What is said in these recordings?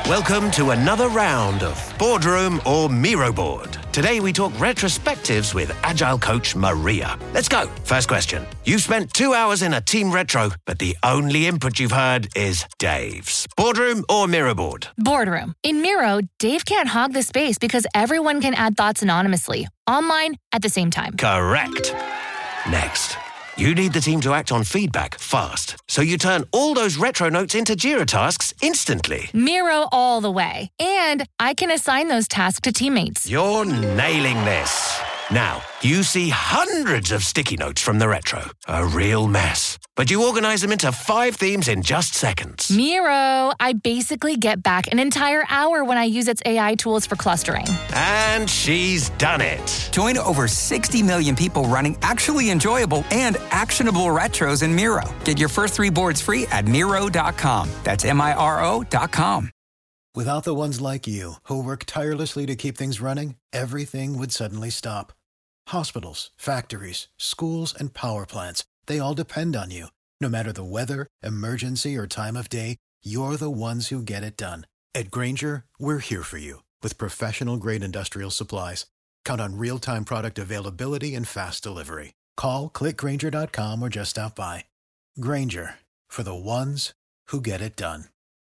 Welcome to another round of Boardroom or Miro Board. Today we talk retrospectives with Agile coach Maria. Let's go. First question. You've spent 2 hours in a team retro, but the only input you've heard is Dave's. Boardroom or Miro Board? Boardroom. In Miro, Dave can't hog the space because everyone can add thoughts anonymously, online, at the same time. Correct. Next. You need the team to act on feedback fast, so you turn all those retro notes into Jira tasks instantly. Miro all the way. And I can assign those tasks to teammates. You're nailing this. Now, you see hundreds of sticky notes from the retro. A real mess. But you organize them into 5 themes in just seconds. Miro, I basically get back an entire hour when I use its AI tools for clustering. And she's done it. Join over 60 million people running actually enjoyable and actionable retros in Miro. Get your first 3 boards free at Miro.com. That's Miro.com. Without the ones like you, who work tirelessly to keep things running, everything would suddenly stop. Hospitals, factories, schools, and power plants, they all depend on you. No matter the weather, emergency, or time of day, you're the ones who get it done. At Grainger, we're here for you with professional-grade industrial supplies. Count on real-time product availability and fast delivery. Call, click Grainger.com, or just stop by. Grainger, for the ones who get it done.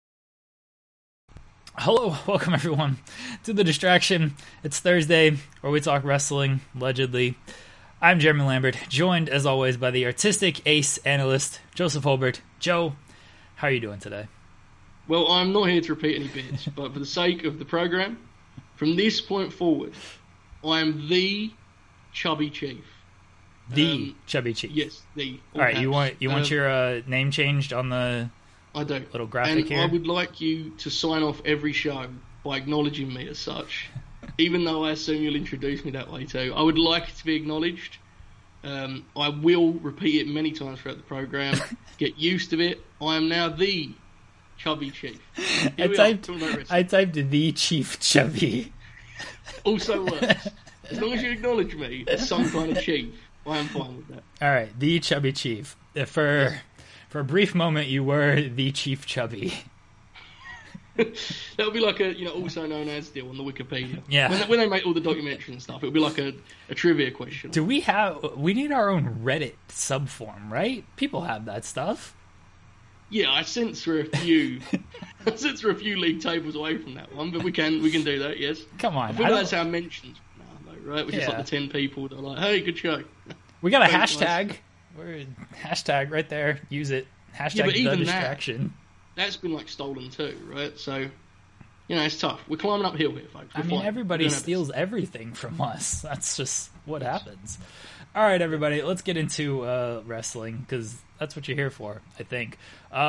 Hello, welcome everyone to The Distraction. It's Thursday, where we talk wrestling, allegedly. I'm Jeremy Lambert, joined as always by the artistic ace analyst, Joseph Holbert. Joe, how are you doing today? Well, I'm not here to repeat any bits, but for the sake of the program, from this point forward, I am the Chubby Chief. The Chubby Chief? Yes, the. Alright, you want your name changed on the... I do. Little graphic here. I would like you to sign off every show by acknowledging me as such, even though I assume you'll introduce me that way too. I would like it to be acknowledged. I will repeat it many times throughout the program. Get used to it. I am now the Chubby Chief. I typed the Chief Chubby. Also works. As long as you acknowledge me as some kind of chief, I am fine with that. All right, the Chubby Chief. For a brief moment, you were the Chief Chubby. That would be like a, also known as deal on the Wikipedia. Yeah. When they make all the documentary and stuff, it would be like a trivia question. We need our own Reddit subform, right? People have that stuff. Yeah, I sense we're a few league tables away from that one, but we can do that, yes. Come on. I feel like that's our mentions now, though, right? Which is like the 10 people that are like, hey, good show. We got a hashtag. Nice. We're hashtag right there. Use it. Hashtag The Distraction. That's been like stolen too, right? So, it's tough. We're climbing uphill here, folks. Everybody steals everything from us. That's just what happens. All right, everybody, let's get into wrestling because that's what you're here for, I think.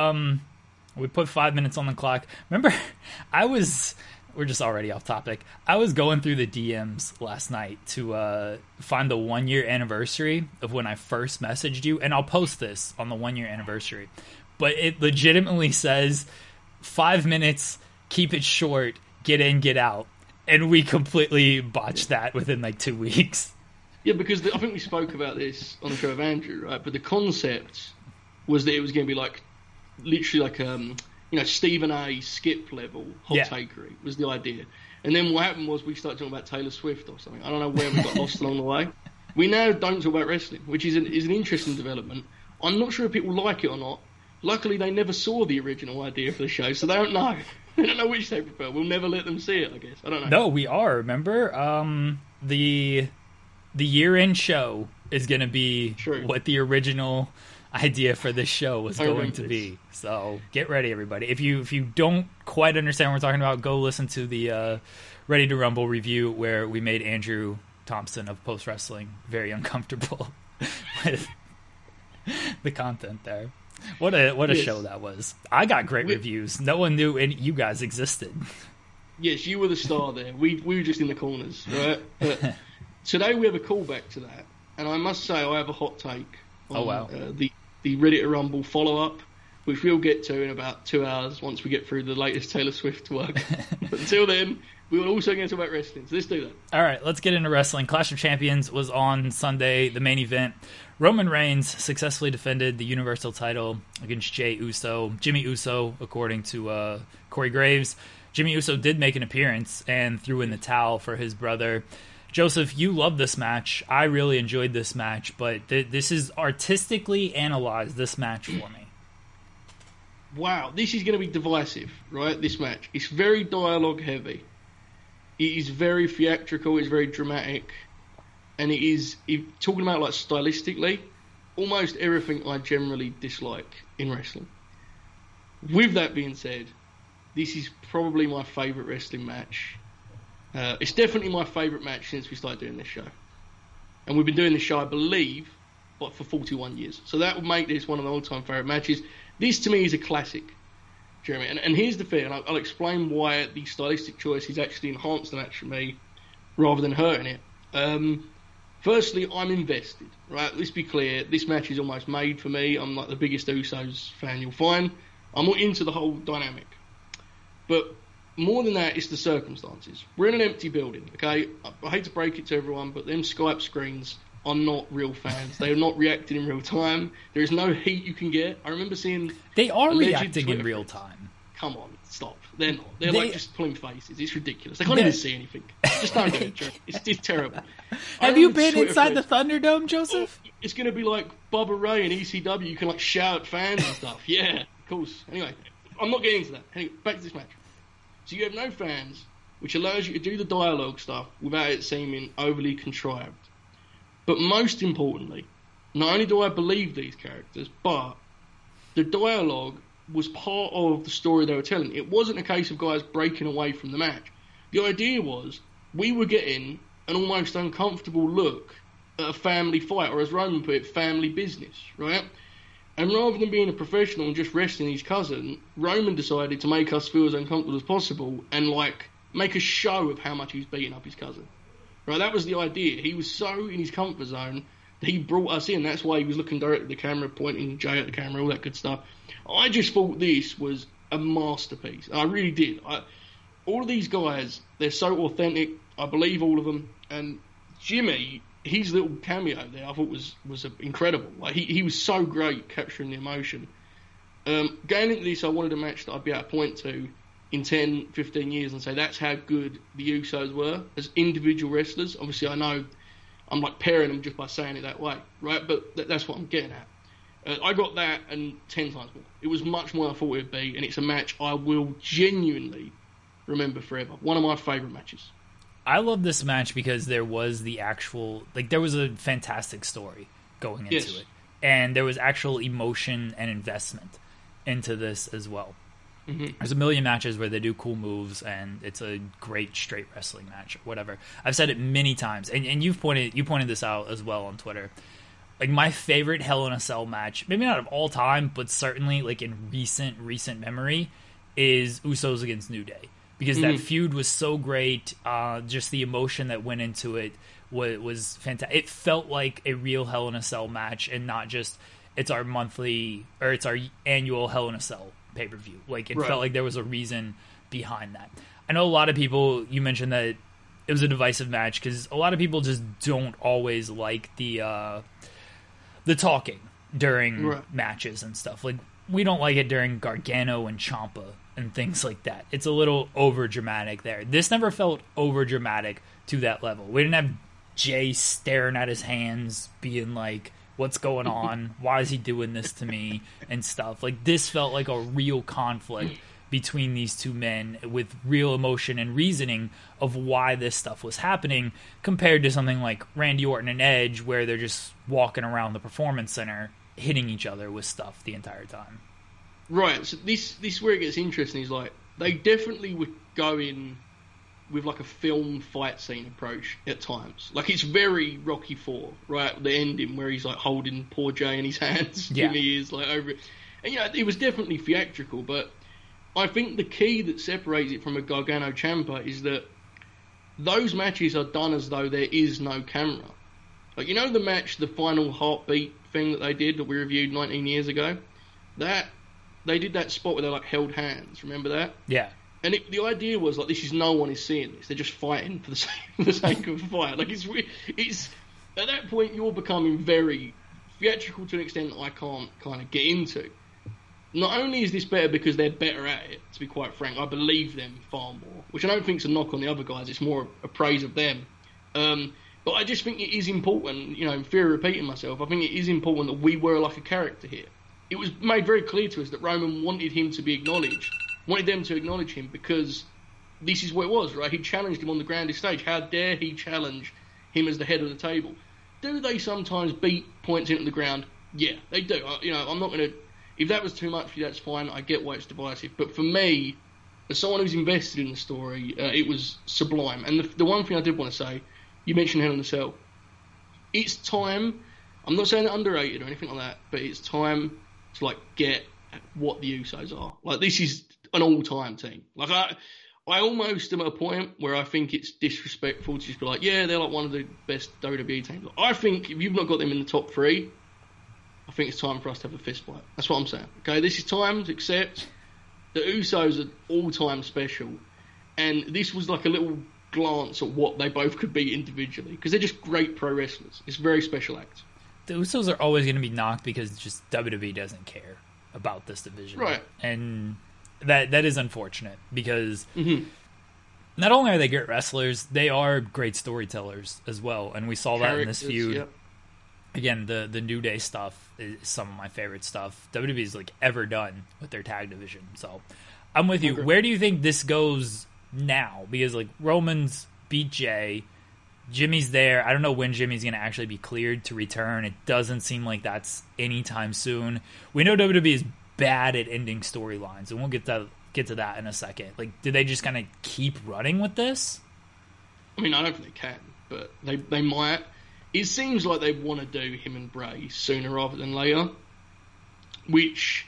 We put 5 minutes on the clock. Remember, we're just already off topic. I was going through the DMs last night to find the 1 year anniversary of when I first messaged you, and I'll post this on the 1 year anniversary. But it legitimately says 5 minutes, keep it short, get in, get out. And we completely botched that within like 2 weeks. Yeah, because I think we spoke about this on the show of Andrew, right? But the concept was that it was going to be like, literally like, Stephen A. Skip level hot takery was the idea. And then what happened was we started talking about Taylor Swift or something. I don't know where we got lost along the way. We now don't talk about wrestling, which is an interesting development. I'm not sure if people like it or not. Luckily, they never saw the original idea for the show, so they don't know. They don't know which they prefer. We'll never let them see it, I guess. I don't know. No, we are. Remember? The year-end show is going to be what the original idea for this show was going to be. So get ready, everybody. If you don't quite understand what we're talking about, go listen to the Ready to Rumble review where we made Andrew Thompson of Post Wrestling very uncomfortable with the content there. What a show that was. I got great reviews. No one knew you guys existed. Yes, you were the star there. We were just in the corners, right? But today we have a callback to that, and I must say I have a hot take on the Reddit Rumble follow-up. which we'll get to in about 2 hours once we get through the latest Taylor Swift work. But until then, we will also get to talk about wrestling. So let's do that. All right, let's get into wrestling. Clash of Champions was on Sunday, the main event. Roman Reigns successfully defended the Universal title against Jey Uso. Jimmy Uso, according to Corey Graves. Jimmy Uso did make an appearance and threw in the towel for his brother. Joseph, you love this match. I really enjoyed this match, but this is artistically analyzed, this match for me. Wow, this is going to be divisive, right, this match. It's very dialogue heavy. It is very theatrical, it's very dramatic. And it is, talking about like stylistically, almost everything I generally dislike in wrestling. With that being said, this is probably my favourite wrestling match. It's definitely my favourite match since we started doing this show. And we've been doing this show, I believe, for 41 years. So that would make this one of the all-time favourite matches. This, to me, is a classic, Jeremy. And here's the thing, and I'll explain why the stylistic choice has actually enhanced the match for me rather than hurting it. Firstly, I'm invested, right? Let's be clear, this match is almost made for me. I'm like the biggest Usos fan you'll find. I'm not into the whole dynamic. But more than that, it's the circumstances. We're in an empty building, okay? I hate to break it to everyone, but them Skype screens are not real fans. They are not reacting in real time. There is no heat you can get. I remember seeing... They are reacting in real time. Come on, stop. They're not. They're like just pulling faces. It's ridiculous. They can't even see anything. Just don't do it, Joe. It's terrible. Have you been inside the Thunderdome, Joseph? Oh, it's going to be like Bubba Ray and ECW. You can like shout at fans and stuff. Yeah, of course. Anyway, I'm not getting into that. Anyway, back to this match. So you have no fans, which allows you to do the dialogue stuff without it seeming overly contrived. But most importantly, not only do I believe these characters, but the dialogue was part of the story they were telling. It wasn't a case of guys breaking away from the match. The idea was we were getting an almost uncomfortable look at a family fight, or as Roman put it, family business, right? And rather than being a professional and just wrestling his cousin, Roman decided to make us feel as uncomfortable as possible and, like, make a show of how much he was beating up his cousin. Right, that was the idea. He was so in his comfort zone that he brought us in. That's why he was looking directly at the camera, pointing Jey at the camera, all that good stuff. I just thought this was a masterpiece. I really did. All of these guys, they're so authentic. I believe all of them. And Jimmy... his little cameo there, I thought was incredible. Like he was so great capturing the emotion. Going into this, I wanted a match that I'd be able to point to in 10, 15 years and say that's how good the Usos were as individual wrestlers. Obviously, I know I'm like pairing them just by saying it that way, right? But that's what I'm getting at. I got that and 10 times more. It was much more than I thought it would be, and it's a match I will genuinely remember forever. One of my favourite matches. I love this match because there was the actual, like, there was a fantastic story going into it. And there was actual emotion and investment into this as well. Mm-hmm. There's a million matches where they do cool moves and it's a great straight wrestling match or whatever. I've said it many times, and you pointed this out as well on Twitter. Like, my favorite Hell in a Cell match, maybe not of all time, but certainly like in recent memory, is Usos against New Day. Because that feud was so great, just the emotion that went into it was fantastic. It felt like a real Hell in a Cell match, and not just it's our monthly or it's our annual Hell in a Cell pay-per-view. Like it felt like there was a reason behind that. I know a lot of people. You mentioned that it was a divisive match because a lot of people just don't always like the talking during matches and stuff. Like we don't like it during Gargano and Ciampa and things like that. It's a little over dramatic there. This never felt over dramatic to that level. We didn't have Jey staring at his hands, being like, "What's going on? Why is he doing this to me?" and stuff. Like this felt like a real conflict between these two men with real emotion and reasoning of why this stuff was happening, compared to something like Randy Orton and Edge, where they're just walking around the Performance Center hitting each other with stuff the entire time. Right, so this where it gets interesting is like they definitely would go in with like a film fight scene approach at times. Like it's very Rocky IV, right? The ending where he's like holding poor Jey in his hands, Jimmy is like over it, and it was definitely theatrical. But I think the key that separates it from a Gargano Ciampa is that those matches are done as though there is no camera. Like the match, the final heartbeat thing that they did that we reviewed 19 years ago, that they did that spot where they like held hands. Remember that? Yeah. And the idea was like, this is no one is seeing this. They're just fighting for the sake of a fight. Like it's at that point you're becoming very theatrical to an extent that I can't kind of get into. Not only is this better because they're better at it, to be quite frank, I believe them far more, which I don't think is a knock on the other guys. It's more a praise of them. But I just think it is important, in fear of repeating myself, I think it is important that we were like a character here. It was made very clear to us that Roman wanted him to be acknowledged, wanted them to acknowledge him, because this is what it was, right? He challenged him on the grandest stage. How dare he challenge him as the head of the table? Do they sometimes beat points into the ground? Yeah, they do. I'm not going to... If that was too much for you, that's fine. I get why it's divisive. But for me, as someone who's invested in the story, it was sublime. And the one thing I did want to say, you mentioned Hell in a Cell. It's time... I'm not saying they're underrated or anything like that, but it's time to, get at what the Usos are. This is an all-time team. I almost am at a point where I think it's disrespectful to just be like, yeah, they're one of the best WWE teams. I think if you've not got them in the top 3, I think it's time for us to have a fist fight. That's what I'm saying. Okay, this is time to accept the Usos are all-time special, and this was like a little glance at what they both could be individually, because they're just great pro wrestlers. It's a very special act. The Usos are always going to be knocked because just WWE doesn't care about this division. Right. And that is unfortunate because not only are they great wrestlers, they are great storytellers as well. And we saw that in this feud. Yep. Again, the New Day stuff is some of my favorite stuff WWE's ever done with their tag division. So I'm with you. Okay. Where do you think this goes now? Because Roman's beat Jay. Jimmy's there. I don't know when Jimmy's going to actually be cleared to return. It doesn't seem like that's anytime soon. We know WWE is bad at ending storylines, and we'll get to that in a second. Do they just kind of keep running with this? I mean, I don't think they can, but they might. It seems like they want to do him and Bray sooner rather than later, which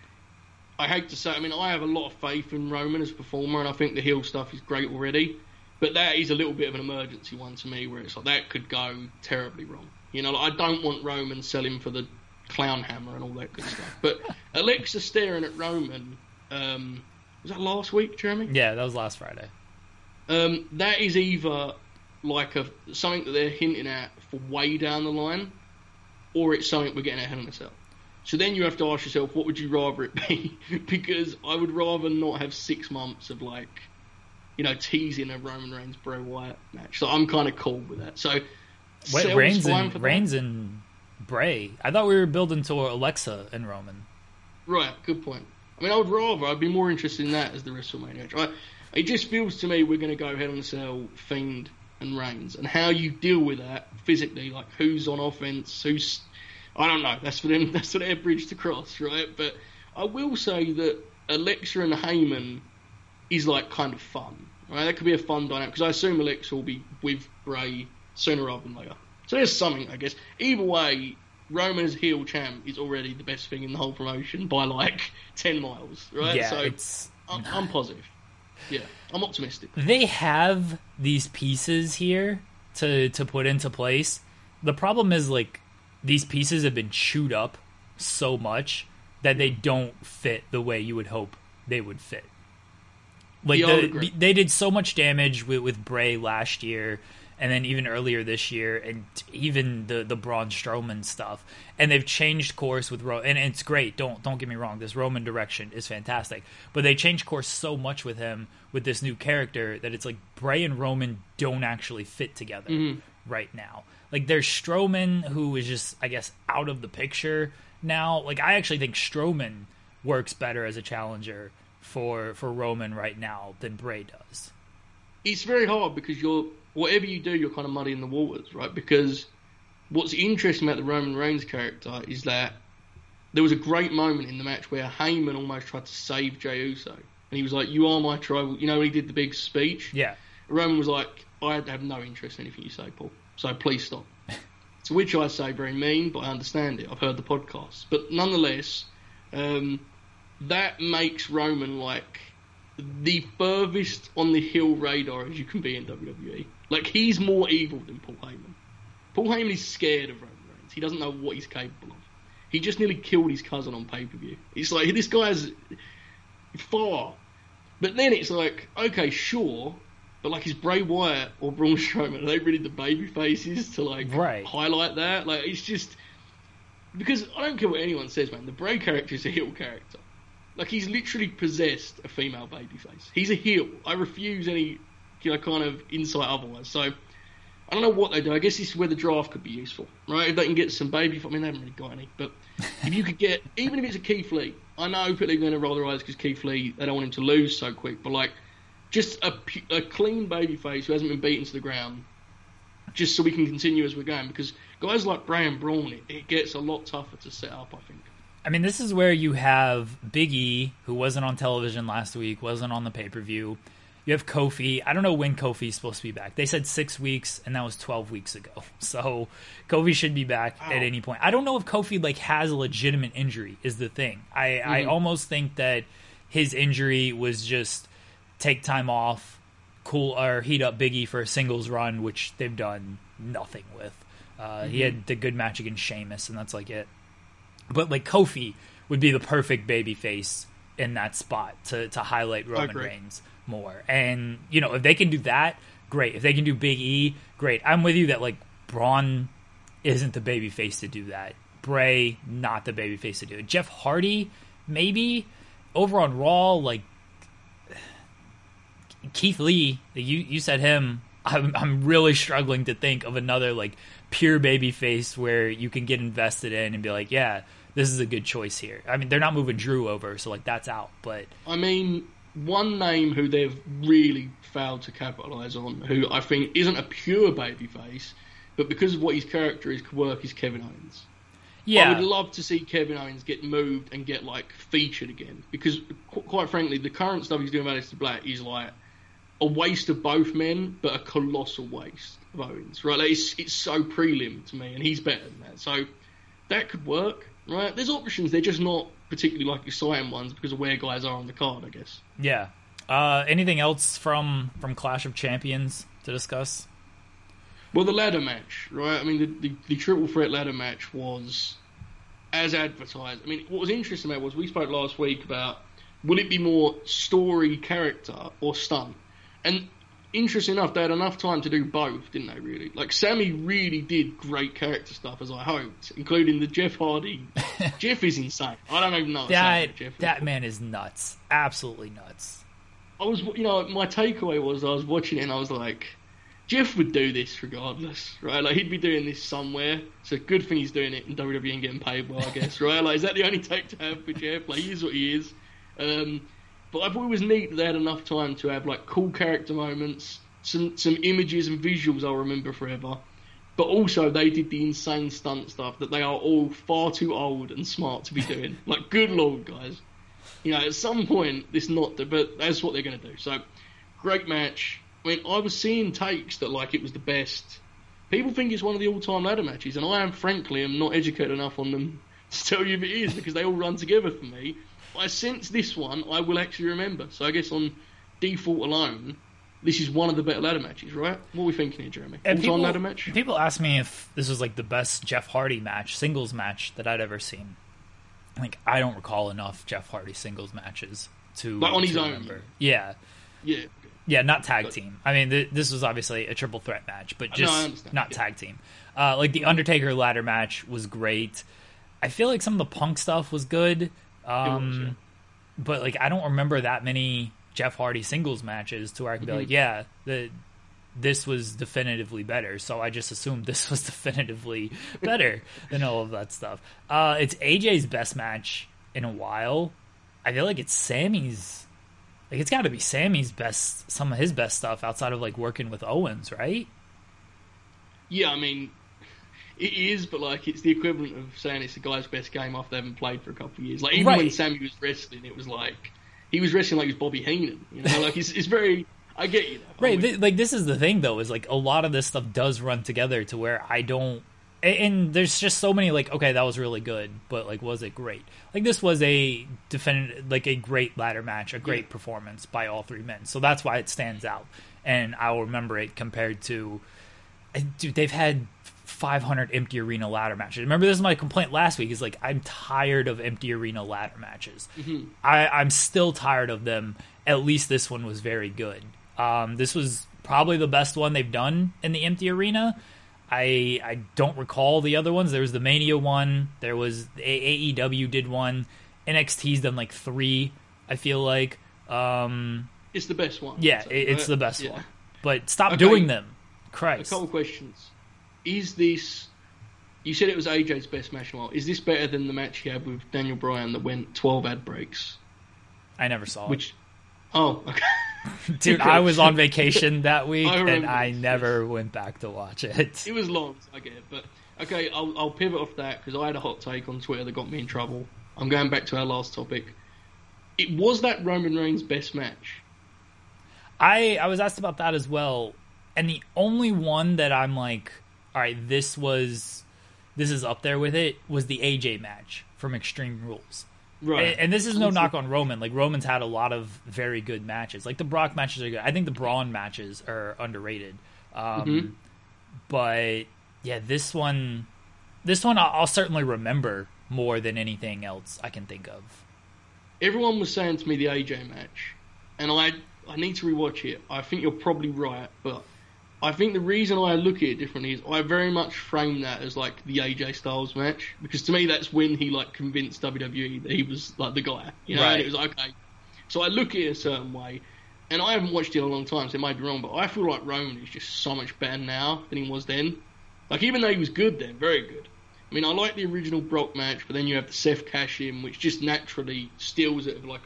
I hate to say. I mean, I have a lot of faith in Roman as a performer, and I think the heel stuff is great already. But that is a little bit of an emergency one to me, where it's that could go terribly wrong. I don't want Roman selling for the clown hammer and all that good stuff. But Alexa staring at Roman, was that last week, Jeremy? Yeah, that was last Friday. That is either something that they're hinting at for way down the line, or it's something we're getting at Hell in a Cell. So then you have to ask yourself, what would you rather it be? Because I would rather not have 6 months of teasing a Roman Reigns Bray Wyatt match. So I'm kind of cool with that. So Reigns and Bray. I thought we were building to Alexa and Roman. Right, good point. I mean, I'd be more interested in that as the WrestleMania match. It just feels to me we're going to go Hell in a Cell, Fiend and Reigns, and how you deal with that physically, who's on offense, who's... I don't know. That's for them. That's for their bridge to cross, right? But I will say that Alexa and Heyman is kind of fun, right? That could be a fun dynamic, because I assume Alexa will be with Bray sooner rather than later. So there's something, I guess. Either way, Roman as heel champ is already the best thing in the whole promotion by 10 miles, right? Yeah, so I'm positive. Yeah, I'm optimistic. They have these pieces here to put into place. The problem is these pieces have been chewed up so much that they don't fit the way you would hope they would fit. They did so much damage with Bray last year, and then even earlier this year, and even the Braun Strowman stuff. And they've changed course with Roman, and it's great. Don't get me wrong. This Roman direction is fantastic, but they changed course so much with him with this new character that it's Bray and Roman don't actually fit together right now. There's Strowman, who is just, I guess, out of the picture now. I actually think Strowman works better as a challenger for Roman right now than Bray does. It's very hard because whatever you do, you're kind of muddying the waters, right? Because what's interesting about the Roman Reigns character is that there was a great moment in the match where Heyman almost tried to save Jey Uso. And he was like, "You are my tribal..." When he did the big speech? Yeah. Roman was like, "I have no interest in anything you say, Paul. So please stop." To which I say, very mean, but I understand it. I've heard the podcast. But nonetheless, that makes Roman the furthest on the heel radar as you can be in WWE. He's more evil than Paul Heyman. Paul Heyman is scared of Roman Reigns. He doesn't know what he's capable of. He just nearly killed his cousin on pay-per-view. It's like, this guy's far. But then it's like, okay, sure, but like, is Bray Wyatt or Braun Strowman, are they really the baby faces to like highlight that? Like, it's just, because I don't care what anyone says, man, the Bray character is a heel character. Like, he's literally possessed a female babyface. He's a heel. I refuse any, kind of insight otherwise. So, I don't know what they do. I guess this is where the draft could be useful, right? If they can get some baby... I mean, they haven't really got any, but if you could get... Even if it's a Keith Lee, I know people are going to roll their eyes because Keith Lee, they don't want him to lose so quick, but, like, just a clean babyface who hasn't been beaten to the ground, just so we can continue as we're going, because guys like Bray and Braun, it gets a lot tougher to set up, I think. I mean, this is where you have Big E, who wasn't on television last week, wasn't on the pay-per-view. You have Kofi. I don't know when Kofi's supposed to be back. They said 6 weeks, and that was 12 weeks ago. So Kofi should be back at any point. I don't know if Kofi has a legitimate injury is the thing. I almost think that his injury was just take time off, cool, or heat up Big E for a singles run, which they've done nothing with. He had the good match against Sheamus, and that's like it. But like, Kofi would be the perfect babyface in that spot to highlight Roman Reigns more. And, if they can do that, great. If they can do Big E, great. I'm with you that, like, Braun isn't the babyface to do that. Bray, not the babyface to do it. Jeff Hardy, maybe. Over on Raw, like, Keith Lee, you said him. I'm really struggling to think of another, like, pure babyface where you can get invested in and be like, yeah, this is a good choice here. I mean, they're not moving Drew over, so, like, that's out. But I mean, one name who they've really failed to capitalise on, who I think isn't a pure babyface, but because of what his character is, could work, is Kevin Owens. Yeah. I would love to see Kevin Owens get moved and get, like, featured again. Because, quite frankly, the current stuff he's doing with Aleister Black is, like, a waste of both men, but a colossal waste of Owens, right? Like, it's so prelim to me, and he's better than that. So that could work, right? There's options. They're just not particularly, like, exciting ones because of where guys are on the card, I guess. Yeah. Anything else from Clash of Champions to discuss? Well, the ladder match, right? I mean, the triple threat ladder match was as advertised. I mean, what was interesting about it was we spoke last week about, will it be more story, character, or stunt? And interesting enough, they had enough time to do both, didn't they, really? Like, Sammy really did great character stuff, as I hoped, including the Jeff Hardy. Jeff is insane. I don't even know what Jeff is. That man is nuts. Absolutely nuts. My takeaway was I was watching it and I was like, Jeff would do this regardless, right? Like, he'd be doing this somewhere. So good thing he's doing it in WWE and getting paid well, I guess, right? Like, is that the only take to have for Jeff? Like, he is what he is. But I thought it was neat that they had enough time to have, like, cool character moments, some images and visuals I'll remember forever. But also they did the insane stunt stuff that they are all far too old and smart to be doing. Like, good lord, guys. At some point, but that's what they're going to do. So, great match. I mean, I was seeing takes that, like, it was the best. People think it's one of the all-time ladder matches, and I frankly am not educated enough on them to tell you if it is, because they all run together for me. I sense this one I will actually remember. So I guess on default alone, this is one of the better ladder matches, right? What are we thinking here, Jeremy? All-time ladder match? People ask me if this was, like, the best Jeff Hardy match, singles match, that I'd ever seen. Like, I don't recall enough Jeff Hardy singles matches to on his remember. Own. Yeah. Yeah. Yeah, not tag team. I mean, this was obviously a triple threat match, but just not tag team. Like, the Undertaker ladder match was great. I feel like some of the Punk stuff was good. But, like, I don't remember that many Jeff Hardy singles matches to where I could be like, yeah, this was definitively better. So I just assumed this was definitively better than all of that stuff. It's AJ's best match in a while. I feel like it's Sammy's. Like, it's got to be Sammy's best, some of his best stuff outside of, like, working with Owens, right? Yeah, I mean, it is, but, like, it's the equivalent of saying it's the guy's best game after they haven't played for a couple of years. Like, even when Sammy was wrestling, it was like, he was wrestling like he was Bobby Heenan, Like, it's very, I get you. Right, this is the thing, though, is, like, a lot of this stuff does run together to where I don't, and there's just so many, like, okay, that was really good, but, like, was it great? Like, this was a great ladder match, a great performance by all three men. So that's why it stands out. And I'll remember it compared to, dude, they've had 500 empty arena ladder matches. Remember, this is my complaint last week, is like, I'm tired of empty arena ladder matches. I'm still tired of them. At least this one was very good. This was probably the best one they've done in the empty arena. I don't recall the other ones. There was the Mania one. There was AEW did one. NXT's done like 3, I feel like. It's the best one. Yeah, it's the best one. But stop doing them. Christ. A couple questions. Is this... You said it was AJ's best match in a while. Is this better than the match he had with Daniel Bryan that went 12 ad breaks? I never saw it. Oh, okay. Dude, I was on vacation that week, and I never went back to watch it. It was long, I get it. But, okay, I'll pivot off that, because I had a hot take on Twitter that got me in trouble. I'm going back to our last topic. It was that Roman Reigns' best match. I was asked about that as well, and the only one that I'm like, all right, this is up there with it, was the AJ match from Extreme Rules. Right. And this is no knock on Roman. Like, Roman's had a lot of very good matches. Like, the Brock matches are good. I think the Braun matches are underrated. But, yeah, this one I'll certainly remember more than anything else I can think of. Everyone was saying to me the AJ match, and I need to rewatch it. I think you're probably right, but I think the reason I look at it differently is I very much frame that as like the AJ Styles match, because to me that's when he like convinced WWE that he was like the guy, you know. Right. And it was okay. So I look at it a certain way, and I haven't watched it in a long time, so it might be wrong, but I feel like Roman is just so much better now than he was then. Like, even though he was good then, very good. I mean, I like the original Brock match, but then you have the Seth cash-in, which just naturally steals it of like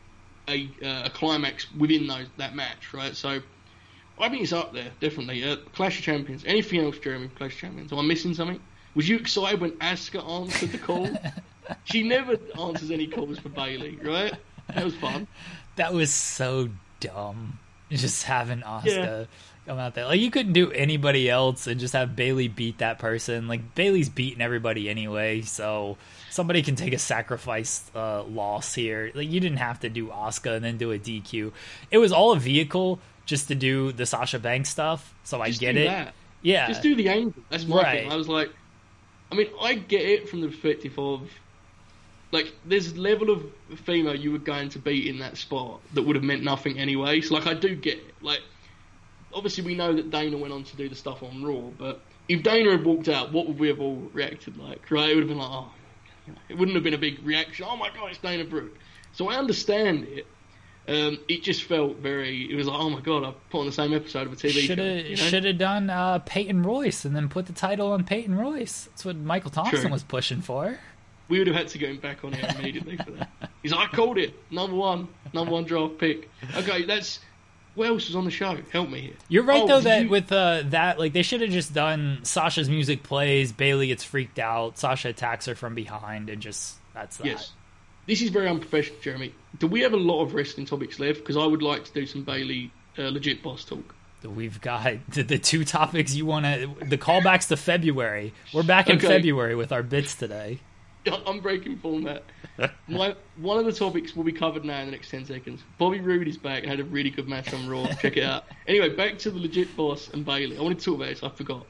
a climax within that match, right? So I think it's up there, definitely. Clash of Champions. Anything else, Jeremy, Clash of Champions? Am I missing something? Was you excited when Asuka answered the call? She never answers any calls for Bayley, right? That was fun. That was so dumb. Just having Asuka come out there. Like, you couldn't do anybody else and just have Bayley beat that person. Like, Bayley's beating everybody anyway, so somebody can take a sacrifice loss here. Like, you didn't have to do Asuka and then do a DQ. It was all a vehicle just to do the Sasha Banks stuff, so I get it. That. Yeah. Just do the angle. That's my thing. I was like, I mean, I get it from the perspective of, like, there's a level of female you were going to beat in that spot that would have meant nothing anyway. So, like, I do get it. Like, obviously we know that Dana went on to do the stuff on Raw, but if Dana had walked out, what would we have all reacted like, right? It would have been like, oh, it wouldn't have been a big reaction. Oh my God, it's Dana Brooke. So I understand it. It just felt it was like, oh my God, I put on the same episode of a TV show. Should have done Peyton Royce and then put the title on Peyton Royce. That's what Michael Thompson was pushing for. We would have had to get him back on air immediately for that. He's like, I called it. Number one draft pick. Okay, what else was on the show? Help me here. You're right, with that, like, they should have just done Sasha's music plays, Bayley gets freaked out, Sasha attacks her from behind, and that's that. Yes. This is very unprofessional, Jeremy. Do we have a lot of wrestling topics left? Because I would like to do some Bayley legit boss talk. We've got the 2 topics you want to... The callbacks to February. We're back in February with our bits today. I'm breaking format. One of the topics will be covered now in the next 10 seconds. Bobby Roode is back and had a really good match on Raw. Check it out. Anyway, back to the legit boss and Bayley. I wanted to talk about this. I forgot.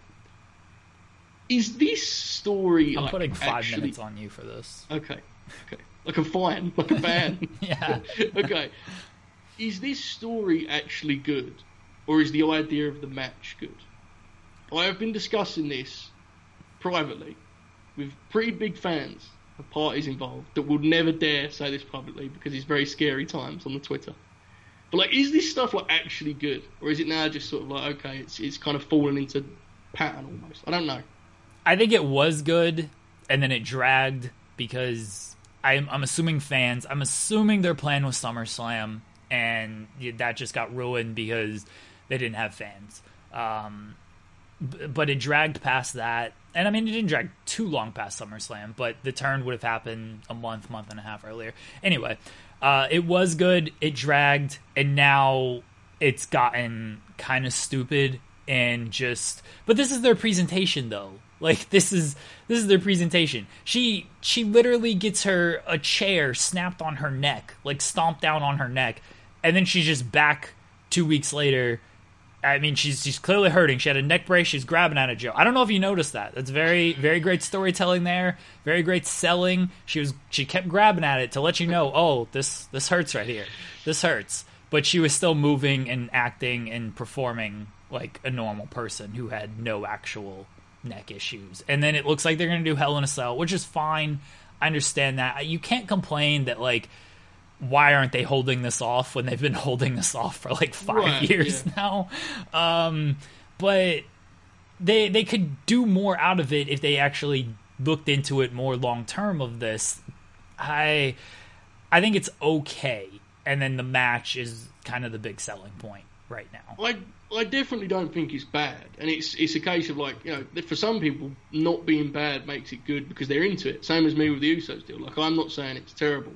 Is this story... I'm putting 5 minutes on you for this. Okay. Like a fine. Like a ban. Yeah. Okay. Is this story actually good? Or is the idea of the match good? I have been discussing this privately with pretty big fans of parties involved that will never dare say this publicly because it's very scary times on the Twitter. But, like, is this stuff, like, actually good? Or is it now just sort of like, okay, it's kind of fallen into pattern almost? I don't know. I think it was good, and then it dragged because I'm assuming I'm assuming their plan was SummerSlam, and that just got ruined because they didn't have fans. But it dragged past that. And I mean, it didn't drag too long past SummerSlam, but the turn would have happened a month and a half earlier. Anyway, it was good. It dragged, and now it's gotten kind of stupid and just. But this is their presentation, though. Like, this is their presentation. She literally gets her a chair snapped on her neck, like stomped down on her neck, and then she's just back 2 weeks later. I mean, she's clearly hurting. She had a neck brace. She's grabbing at it, Joe. I don't know if you noticed that. That's very, very great storytelling there. Very great selling. She kept grabbing at it to let you know, oh, this hurts right here. This hurts. But she was still moving and acting and performing like a normal person who had no actual neck issues. And then it looks like they're going to do Hell in a Cell, which is fine. I understand that. You can't complain that, like, why aren't they holding this off when they've been holding this off for like 5 years now? But they could do more out of it if they actually looked into it more long term of this. I think it's okay, and then the match is kind of the big selling point right now. I definitely don't think it's bad, and it's a case of, like, you know, for some people, not being bad makes it good because they're into it. Same as me with the Usos deal. Like, I'm not saying it's terrible.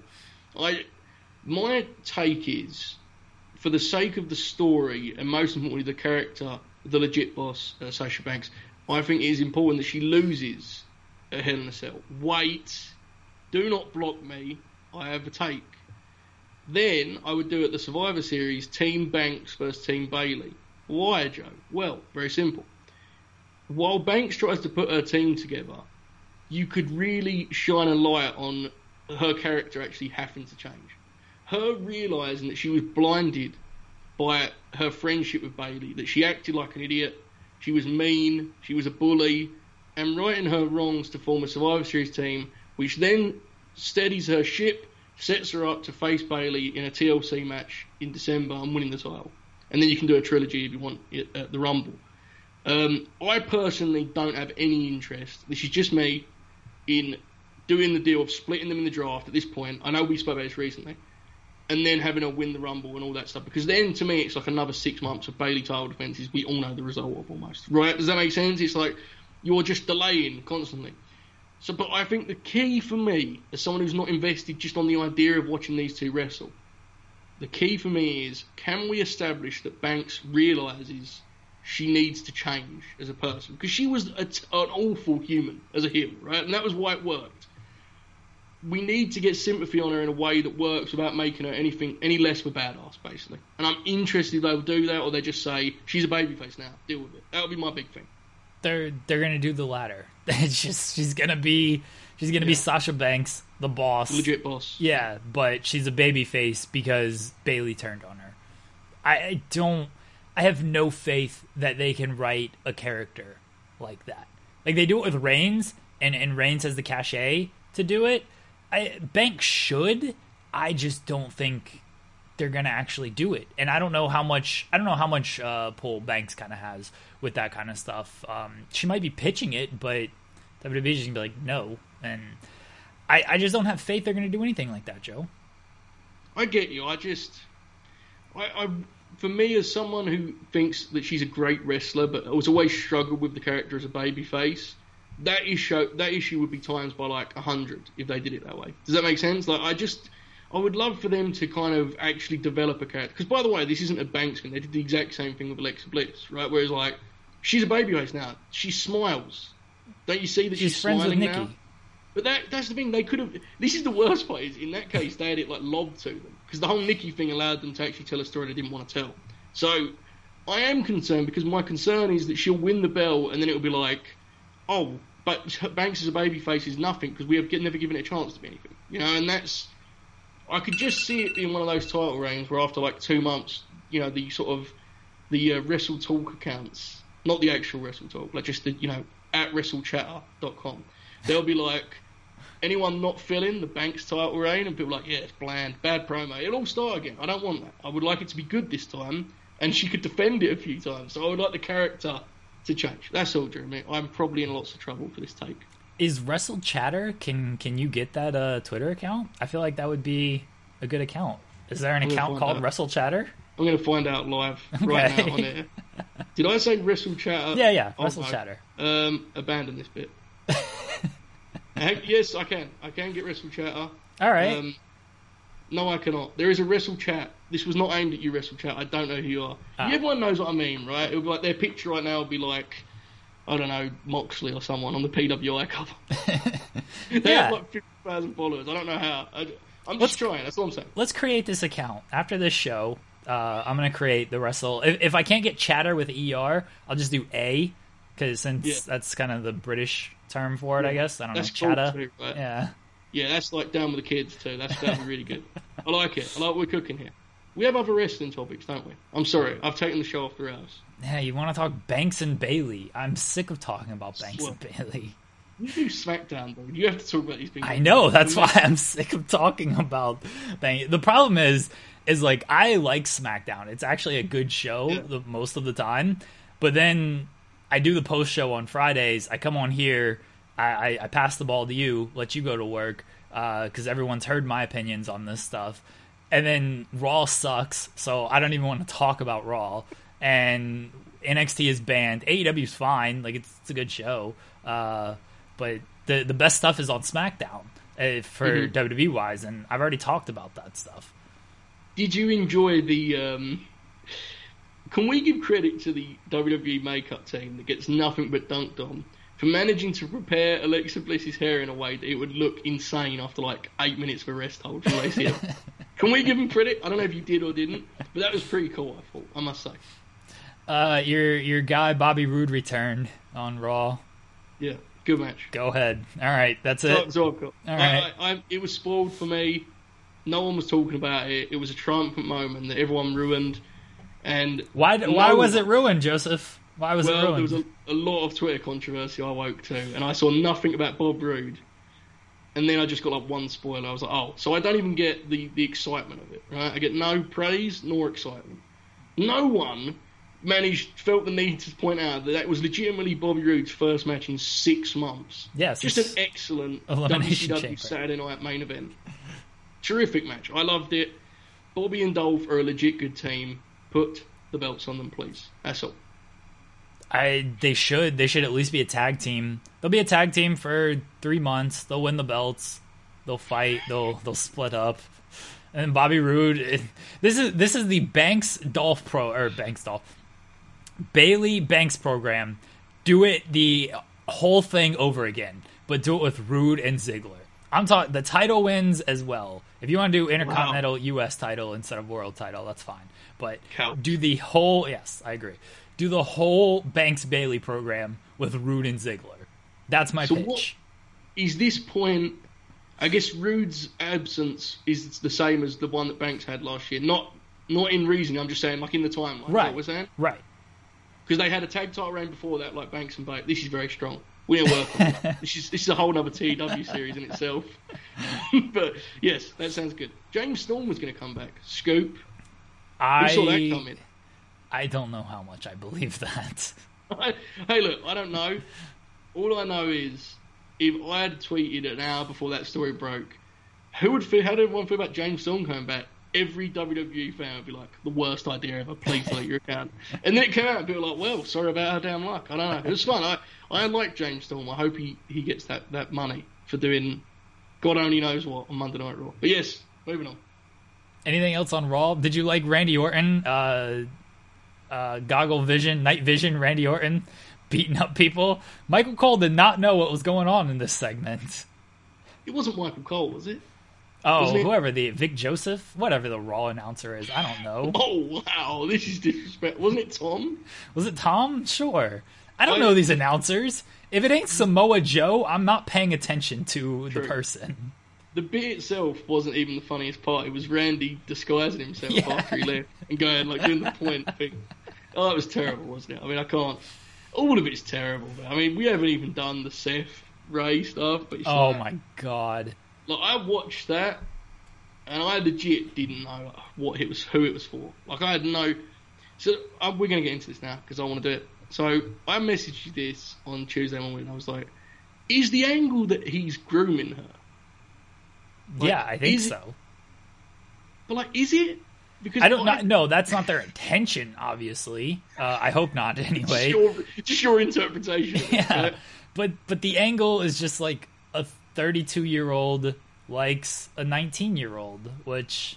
My take is, for the sake of the story, and most importantly the character, the legit boss, Sasha Banks, I think it is important that she loses at Hell in a Cell. Wait, do not block me, I have a take. Then I would do at the Survivor Series, Team Banks versus Team Bayley. Why, Joe? Well, very simple. While Banks tries to put her team together, you could really shine a light on her character actually having to change. Her realising that she was blinded by her friendship with Bayley, that she acted like an idiot, she was mean, she was a bully, and righting her wrongs to form a Survivor Series team, which then steadies her ship, sets her up to face Bayley in a TLC match in December and winning the title. And then you can do a trilogy if you want at the Rumble. I personally don't have any interest, this is just me, in doing the deal of splitting them in the draft at this point. I know we spoke about this recently. And then having her win the Rumble and all that stuff. Because then, to me, it's like another 6 months of Bayley title defences we all know the result of almost. Right? Does that make sense? It's like you're just delaying constantly. So, but I think the key for me, as someone who's not invested just on the idea of watching these two wrestle, the key for me is, can we establish that Banks realises she needs to change as a person? Because she was an awful human as a heel, right? And that was why it worked. We need to get sympathy on her in a way that works without making her any less of a badass, basically. And I'm interested if they'll do that, or they just say, she's a babyface now, deal with it. That'll be my big thing. They're gonna do the latter. It's just she's gonna be Sasha Banks, the boss, legit boss. Yeah, but she's a babyface because Bayley turned on her. I have no faith that they can write a character like that. Like, they do it with Reigns, and Reigns has the cachet to do it. Banks should. I just don't think they're gonna actually do it, and I don't know how much pull Banks kind of has with that kind of stuff. She might be pitching it, but WWE is gonna be like, no, and I just don't have faith they're gonna do anything like that, Joe. I get you. For me, as someone who thinks that she's a great wrestler, but has always struggled with the character as a babyface, that issue would be times by like 100 if they did it that way. Does that make sense? Like, I would love for them to kind of actually develop a character. Because, by the way, this isn't a Banks thing. They did the exact same thing with Alexa Bliss, right? Whereas, like, she's a babyface now. She smiles. Don't you see that she's friends smiling with Nikki now? But that's the thing. They could have. This is the worst part. Is in that case they had it like lobbed to them, because the whole Nikki thing allowed them to actually tell a story they didn't want to tell. So I am concerned, because my concern is that she'll win the belt and then it'll be like, oh, but Banks as a babyface is nothing because we have never given it a chance to be anything, you know. And that's, I could just see it being one of those title reigns where after like 2 months, you know, the sort of the Wrestle Talk accounts, not the actual Wrestle Talk, like just the, you know, at WrestleChatter.com, they'll be like, anyone not filling the Banks title reign, and people are like, yeah, it's bland, bad promo. It'll all start again. I don't want that. I would like it to be good this time, and she could defend it a few times. So I would like the character to change. That's all, Jeremy. I'm probably in lots of trouble for this take. Is Wrestle Chatter? Can you get that Twitter account? I feel like that would be a good account. Is there an account called Wrestle Chatter? I'm going to find out live right now on air. Did I say Wrestle Chatter? Yeah, Wrestle Chatter. Abandon this bit. Yes, I can. I can get Wrestle Chatter. All right. No, I cannot. There is a Wrestle Chat. This was not aimed at you, Wrestle Chat. I don't know who you are. Everyone knows what I mean, right? It would be like, their picture right now would be like, I don't know, Moxley or someone on the PWI cover. They have like 50,000 followers. I don't know how. I'm just trying. That's all I'm saying. Let's create this account after this show. I'm gonna create the wrestle. If I can't get chatter with ER, I'll just do A, because since that's kind of the British term for it, I guess. I don't know, chatter. Too, right? Yeah. Yeah, that's like down with the kids too. That'd be really good. I like it. I like what we're cooking here. We have other wrestling topics, don't we? I'm sorry, I've taken the show off the rails. Yeah, you want to talk Banks and Bailey? I'm sick of talking about Banks and Bailey. You do SmackDown, though. You have to talk about these things. I know. That's why I'm sick of talking about Banks. The problem is like I like SmackDown. It's actually a good show most of the time. But then I do the post show on Fridays. I come on here. I pass the ball to you. Let you go to work because everyone's heard my opinions on this stuff. And then Raw sucks, so I don't even want to talk about Raw. And NXT is banned. AEW's fine. Like, it's a good show. But the best stuff is on SmackDown for WWE-wise, and I've already talked about that stuff. Did you enjoy the... Can we give credit to the WWE makeup team that gets nothing but dunked on for managing to prepare Alexa Bliss's hair in a way that it would look insane after, 8 minutes of a rest hold from ACL? Can we give him credit? I don't know if you did or didn't, but that was pretty cool, I thought, I must say. Your guy Bobby Roode returned on Raw. Yeah, good match. Go ahead. All right, that's it. That's all I've got. All right. It was spoiled for me. No one was talking about it. It was a triumphant moment that everyone ruined. And why was it ruined, Joseph? Why was it ruined? There was a lot of Twitter controversy I woke to, and I saw nothing about Bob Roode. And then I just got one spoiler. I was like, oh, so I don't even get the excitement of it, right? I get no praise nor excitement. No one felt the need to point out that was legitimately Bobby Roode's first match in 6 months. Yes. Just an excellent WCW Saturday Night main event. Terrific match. I loved it. Bobby and Dolph are a legit good team. Put the belts on them, please. That's all. They should at least be a tag team. They'll be a tag team for 3 months. They'll win the belts. They'll fight. They'll split up. And Bobby Roode. This is the Bailey Banks program. Do it the whole thing over again, but do it with Roode and Ziggler. I'm talking the title wins as well. If you want to do Intercontinental U.S. title instead of World title, that's fine. But do the whole. Yes, I agree. Do the whole Banks-Bailey program with Roode and Ziggler. That's my pitch. What is this point? I guess Roode's absence is the same as the one that Banks had last year. Not in reason. I'm just saying, in the timeline. Right. What we're saying? Right. Because they had a tag title reign before that, like Banks and Bailey. This is very strong. We didn't work on that. This is a whole other TW series in itself. But yes, that sounds good. James Storm was going to come back. Scoop. We saw that coming. I don't know how much I believe that. Hey, look, I don't know. All I know is, if I had tweeted an hour before that story broke, how did everyone feel about James Storm coming back? Every WWE fan would be like, the worst idea ever, please delete your account. And then it came out and people were like, well, sorry about our damn luck. I don't know. It was fun. I like James Storm. I hope he gets that money for doing God only knows what on Monday Night Raw. But yes, moving on. Anything else on Raw? Did you like Randy Orton? Goggle Vision, Night Vision, Randy Orton beating up people. Michael Cole did not know what was going on in this segment. It wasn't Michael Cole, was it? Oh, whoever Vic Joseph, whatever the Raw announcer is, I don't know. Oh wow, this is disrespect. Wasn't it Tom? Was it Tom? Sure. I don't know these announcers. If it ain't Samoa Joe, I'm not paying attention to the person. The bit itself wasn't even the funniest part. It was Randy disguising himself after he left and going doing the point thing. Oh, it was terrible, wasn't it? I mean, I can't. All of it's terrible. I mean, we haven't even done the Seth Ray stuff. But it's my god! Like, I watched that, and I legit didn't know who it was for. Like, I had no. So we're gonna get into this now because I want to do it. So I messaged you this on Tuesday morning. And I was like, "Is the angle that he's grooming her?" Like, yeah, I think so. But is it? Because I don't know. That's not their intention, obviously. I hope not. Anyway, just your interpretation. Yeah, right? but the angle is just like a 32-year-old likes a 19-year-old, which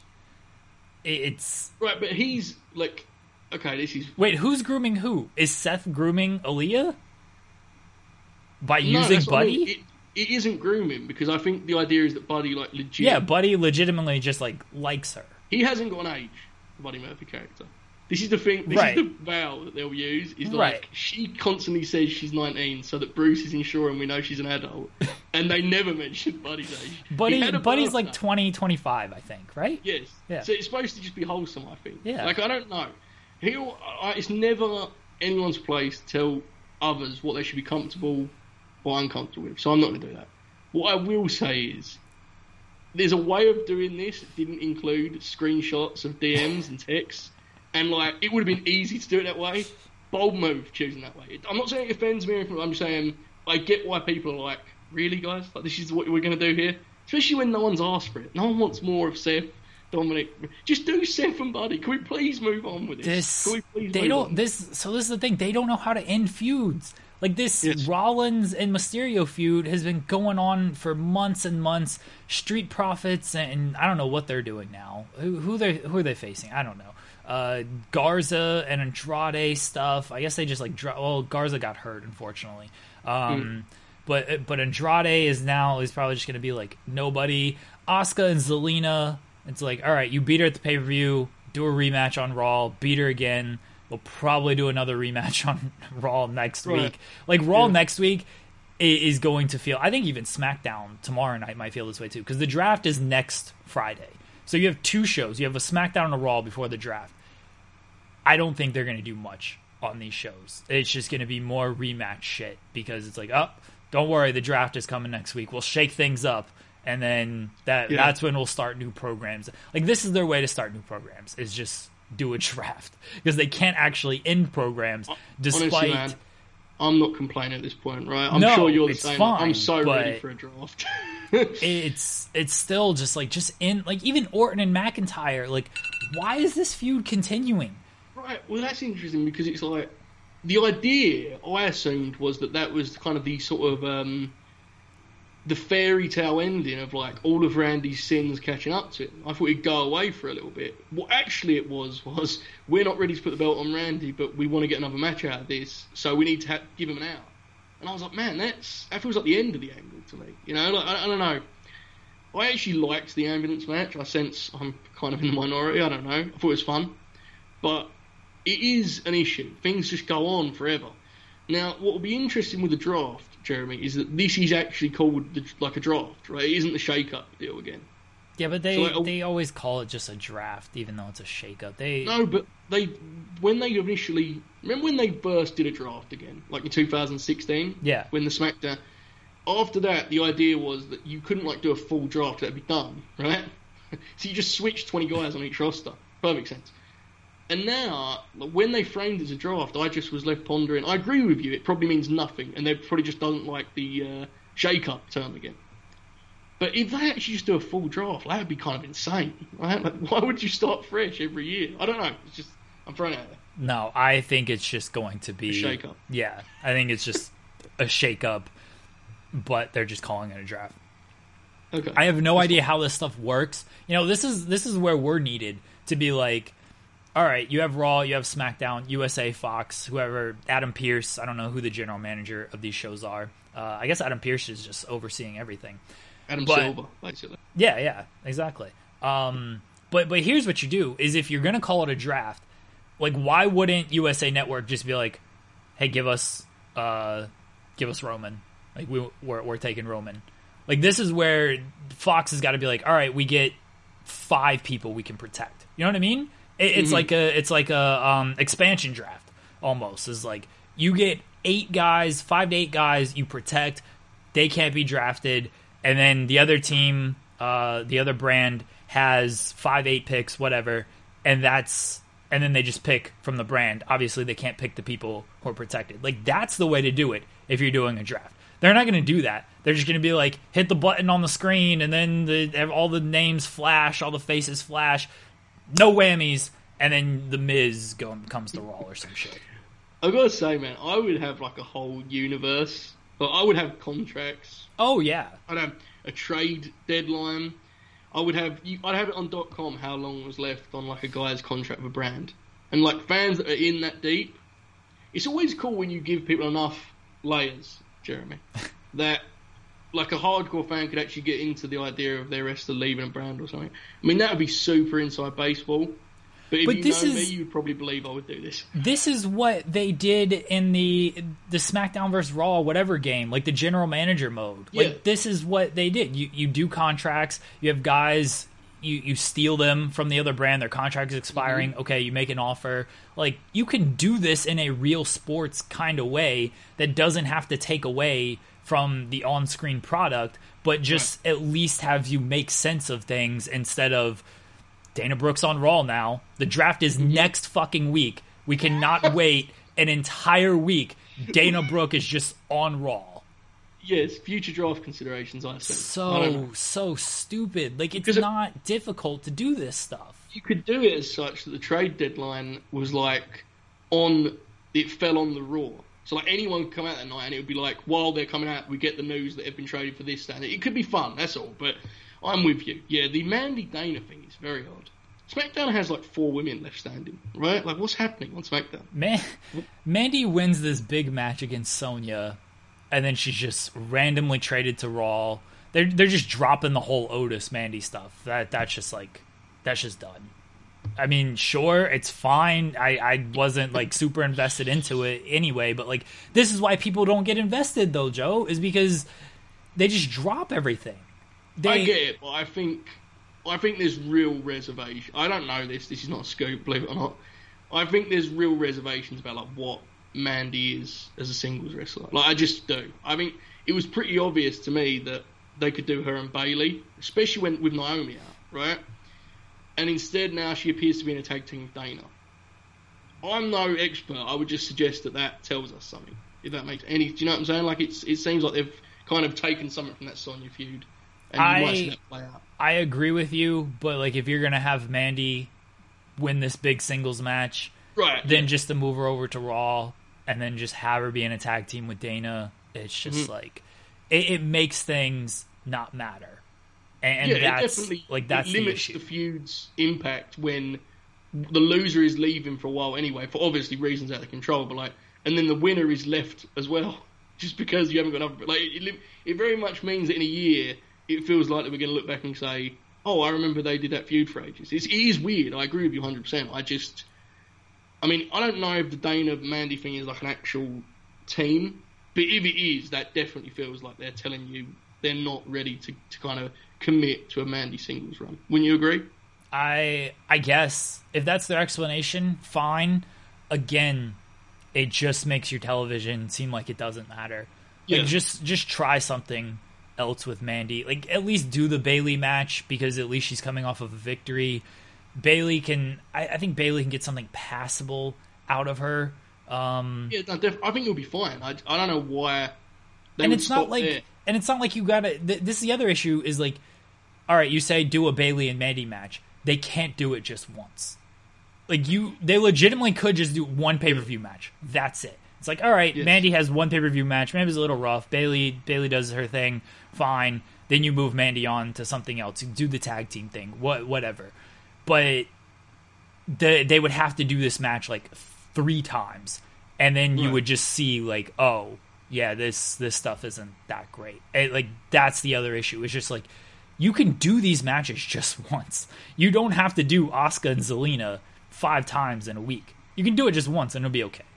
it's right. But he's like, okay, this is wait. Who's grooming who? Is Seth grooming Aaliyah by using Buddy? I mean. It isn't grooming because I think the idea is that Buddy legit. Yeah, Buddy legitimately just likes her. He hasn't got an age, the Buddy Murphy character. This is the thing. This is the vow that they'll use. Is like she constantly says she's 19, so that Bruce is ensuring we know she's an adult, and they never mention Buddy's age. Buddy's like 20, 25, I think, right? Yes. Yeah. So it's supposed to just be wholesome, I think. Yeah. Like I don't know. It's never anyone's place to tell others what they should be comfortable or uncomfortable with. So I'm not going to do that. What I will say is, there's a way of doing this that didn't include screenshots of DMs and texts. And, like, it would have been easy to do it that way. Bold move choosing that way. I'm not saying it offends me or anything. I'm just saying I get why people are like, really, guys? Like, this is what we're going to do here? Especially when no one's asked for it. No one wants more of Seth, Dominic. Just do Seth and Buddy. Can we please move on with this? Can we please move on? So this is the thing. They don't know how to end feuds. Like, this Rollins and Mysterio feud has been going on for months and months. Street Profits, and I don't know what they're doing now. Who are they facing? I don't know. Garza and Andrade stuff. I guess they just like Garza got hurt, unfortunately. But Andrade is probably just gonna be like nobody. Asuka and Zelina. It's like, all right, you beat her at the pay-per-view. Do a rematch on Raw. Beat her again. We'll probably do another rematch on Raw next week. Like Raw next week is going to feel. I think even SmackDown tomorrow night might feel this way too, because the draft is next Friday. So you have two shows. You have a SmackDown and a Raw before the draft. I don't think they're going to do much on these shows. It's just going to be more rematch shit because it's like, oh, don't worry, the draft is coming next week. We'll shake things up, and then that's when we'll start new programs. Like, this is their way to start new programs, is just do a draft. Because they can't actually end programs despite... Honestly, man, I'm not complaining at this point, right? I'm sure you're the same. Fine, I'm so ready for a draft. it's still just in like even Orton and McIntyre, like, why is this feud continuing? Right, well that's interesting because it's like the idea I assumed was that was kind of the sort of the fairy tale ending of like all of Randy's sins catching up to him. I thought he'd go away for a little bit. What actually it was we're not ready to put the belt on Randy, but we want to get another match out of this, so we need to give him an out. And I was like, man, that feels like the end of the angle to me. You know, like, I don't know. I actually liked the ambulance match. I sense I'm kind of in the minority. I don't know. I thought it was fun. But it is an issue. Things just go on forever. Now, what will be interesting with the draft, Jeremy, is that this is actually called like a draft, right? It isn't the shake-up deal again. Yeah, but they always call it just a draft, even though it's a shake-up. No, but when they initially... Remember when they first did a draft again? Like in 2016? Yeah. When the SmackDown... After that, the idea was that you couldn't like do a full draft. That'd be done, right? So you just switched 20 guys on each roster. Perfect sense. And now, when they framed it as a draft, I just was left pondering. I agree with you. It probably means nothing, and they probably just don't like the shake-up term again. But if they actually just do a full draft, that would be kind of insane, right? Like, why would you start fresh every year? I don't know. It's just, I'm throwing it out there. No, I think it's just going to be... a shake-up. Yeah, I think it's just a shake-up, but they're just calling it a draft. Okay. I have no idea how this stuff works. You know, this is where we're needed to be like, all right, you have Raw, you have SmackDown, USA, Fox, whoever, Adam Pearce. I don't know who the general manager of these shows are. I guess Adam Pearce is just overseeing everything. Silva, basically. Yeah, exactly. But here's what you do, is if you're going to call it a draft, like, why wouldn't USA Network just be like, hey, give us Roman. Like, we're taking Roman. Like, this is where Fox has got to be like, all right, we get 5 people we can protect. You know what I mean? It's like a expansion draft almost. It's like you get 8 guys, 5 to 8 guys you protect. They can't be drafted, and then the other team, the other brand has 5-8 picks, whatever, and then they just pick from the brand. Obviously, they can't pick the people who are protected. Like, that's the way to do it if you're doing a draft. They're not going to do that. They're just going to be like, hit the button on the screen, and then all the names flash, all the faces flash, no whammies, and then the Miz comes to Raw or some shit. I've got to say, man, I would have like a whole universe. Like, I would have contracts. Oh, yeah. I'd have a trade deadline. I'd have it on .com how long was left on like a guy's contract with a brand. And like fans that are in that deep, it's always cool when you give people enough layers, Jeremy, that like a hardcore fan could actually get into the idea of their wrestler leaving a brand or something. I mean, that would be super inside baseball. But if But you this know is- me, you'd probably believe I would do this. This is what they did in the SmackDown vs. Raw whatever game, like the general manager mode. Yeah. Like this is what they did. You do contracts. You have guys. You steal them from the other brand. Their contract is expiring. Okay, you make an offer. Like you can do this in a real sports kind of way that doesn't have to take away from the on-screen product, but just at least have you make sense of things instead of Dana Brooks on Raw now. The draft is next fucking week. We cannot wait an entire week. Dana Brooke is just on Raw. Yes, future draft considerations, I think. I don't know. So stupid. Like, it's Because not difficult to do this stuff. You could do it as such that the trade deadline was like it fell on the Raw. So like anyone could come out that night and it would be like, while they're coming out, we get the news that they've been traded for this, that, and it could be fun, that's all. But I'm with you. Yeah, the Mandy Dana thing is very odd. SmackDown has like 4 women left standing, right? Like, what's happening on SmackDown? Mandy wins this big match against Sonya, and then she's just randomly traded to Raw. They're just dropping the whole Otis Mandy stuff. That's just done. I mean, sure, it's fine. I wasn't like super invested into it anyway, but like this is why people don't get invested though, Joe, is because they just drop everything. I get it, but I think there's real reservation. I don't know this. This is not a scoop, believe it or not. I think there's real reservations about like what Mandy is as a singles wrestler. Like, I just do. I think it was pretty obvious to me that they could do her and Bayley, especially with Naomi out, right? And instead now she appears to be in a tag team with Dana. I'm no expert. I would just suggest that tells us something. If that makes any... Do you know what I'm saying? Like, it seems like they've kind of taken something from that Sonya feud. And you might see that play out. I agree with you, but like if you're going to have Mandy win this big singles match, right, then just to move her over to Raw and then just have her be in a tag team with Dana, it's just like... It makes things not matter. And that's, it definitely like, that's it limits the feud's impact when the loser is leaving for a while anyway, for obviously reasons out of control. But like, and then the winner is left as well, just because you haven't got enough. Like, it very much means that in a year, it feels like that we're going to look back and say, "Oh, I remember they did that feud for ages." It is weird. I agree with you 100%. I mean, I don't know if the Dana Mandy thing is like an actual team, but if it is, that definitely feels like they're telling you they're not ready to kind of commit to a Mandy singles run. Wouldn't you agree? I guess if that's their explanation, fine. Again, it just makes your television seem like it doesn't matter. Yeah. Like, just try something else with Mandy. Like, at least do the Bayley match, because at least she's coming off of a victory. Bayley can... I think Bayley can get something passable out of her. I think it'll be fine. I don't know why they and would it's stop not like there. And it's not like you gotta... This is the other issue, is like, all right, you say do a Bayley and Mandy match. They can't do it just once. Like, they legitimately could just do one pay-per-view match. That's it. It's like, all right, Yes. Mandy has one pay-per-view match. Mandy's a little rough. Bayley does her thing. Fine. Then you move Mandy on to something else. You do the tag team thing. Whatever. But they would have to do this match like 3 times. And then you would just see like, oh, yeah, this stuff isn't that great. Like, that's the other issue. It's just like, you can do these matches just once. You don't have to do Asuka and Zelina 5 times in a week. You can do it just once and it'll be okay.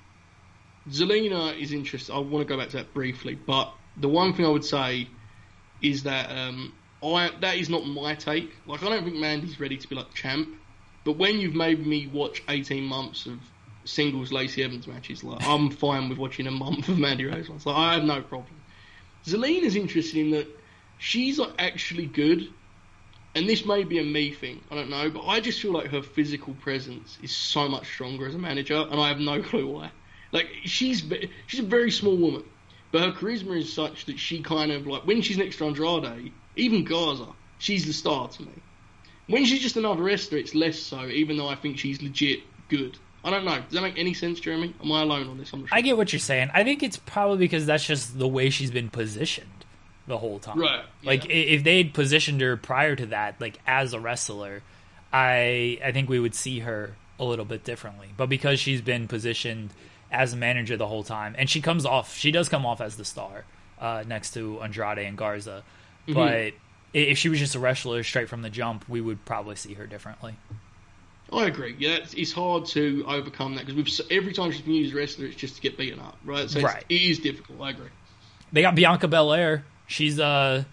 Zelina is interesting. I want to go back to that briefly, but the one thing I would say is that that is not my take. Like, I don't think Mandy's ready to be like champ, but when you've made me watch 18 months of singles Lacey Evans matches, like, I'm fine with watching a month of Mandy Rose ones. Like, I have no problem. Zelina's interesting in that she's like actually good, and this may be a me thing, I don't know, but I just feel like her physical presence is so much stronger as a manager, and I have no clue why. Like, she's a very small woman, but her charisma is such that she kind of, like, when she's next to Andrade, even Garza, she's the star to me. When she's just another wrestler, it's less so, even though I think she's legit good. I don't know. Does that make any sense, Jeremy? Am I alone on this? I'm not sure. I get what you're saying. I think it's probably because that's just the way she's been positioned the whole time. Right. Yeah. Like, if they had positioned her prior to that, like, as a wrestler, I think we would see her a little bit differently. But because she's been positioned as a manager the whole time, and she does come off as the star next to Andrade and Garza. Mm-hmm. But if she was just a wrestler straight from the jump, we would probably see her differently. I agree. Yeah, it's hard to overcome that because every time she's been used as a wrestler, it's just to get beaten up, right? So it is difficult. I agree. They got Bianca Belair. She's Did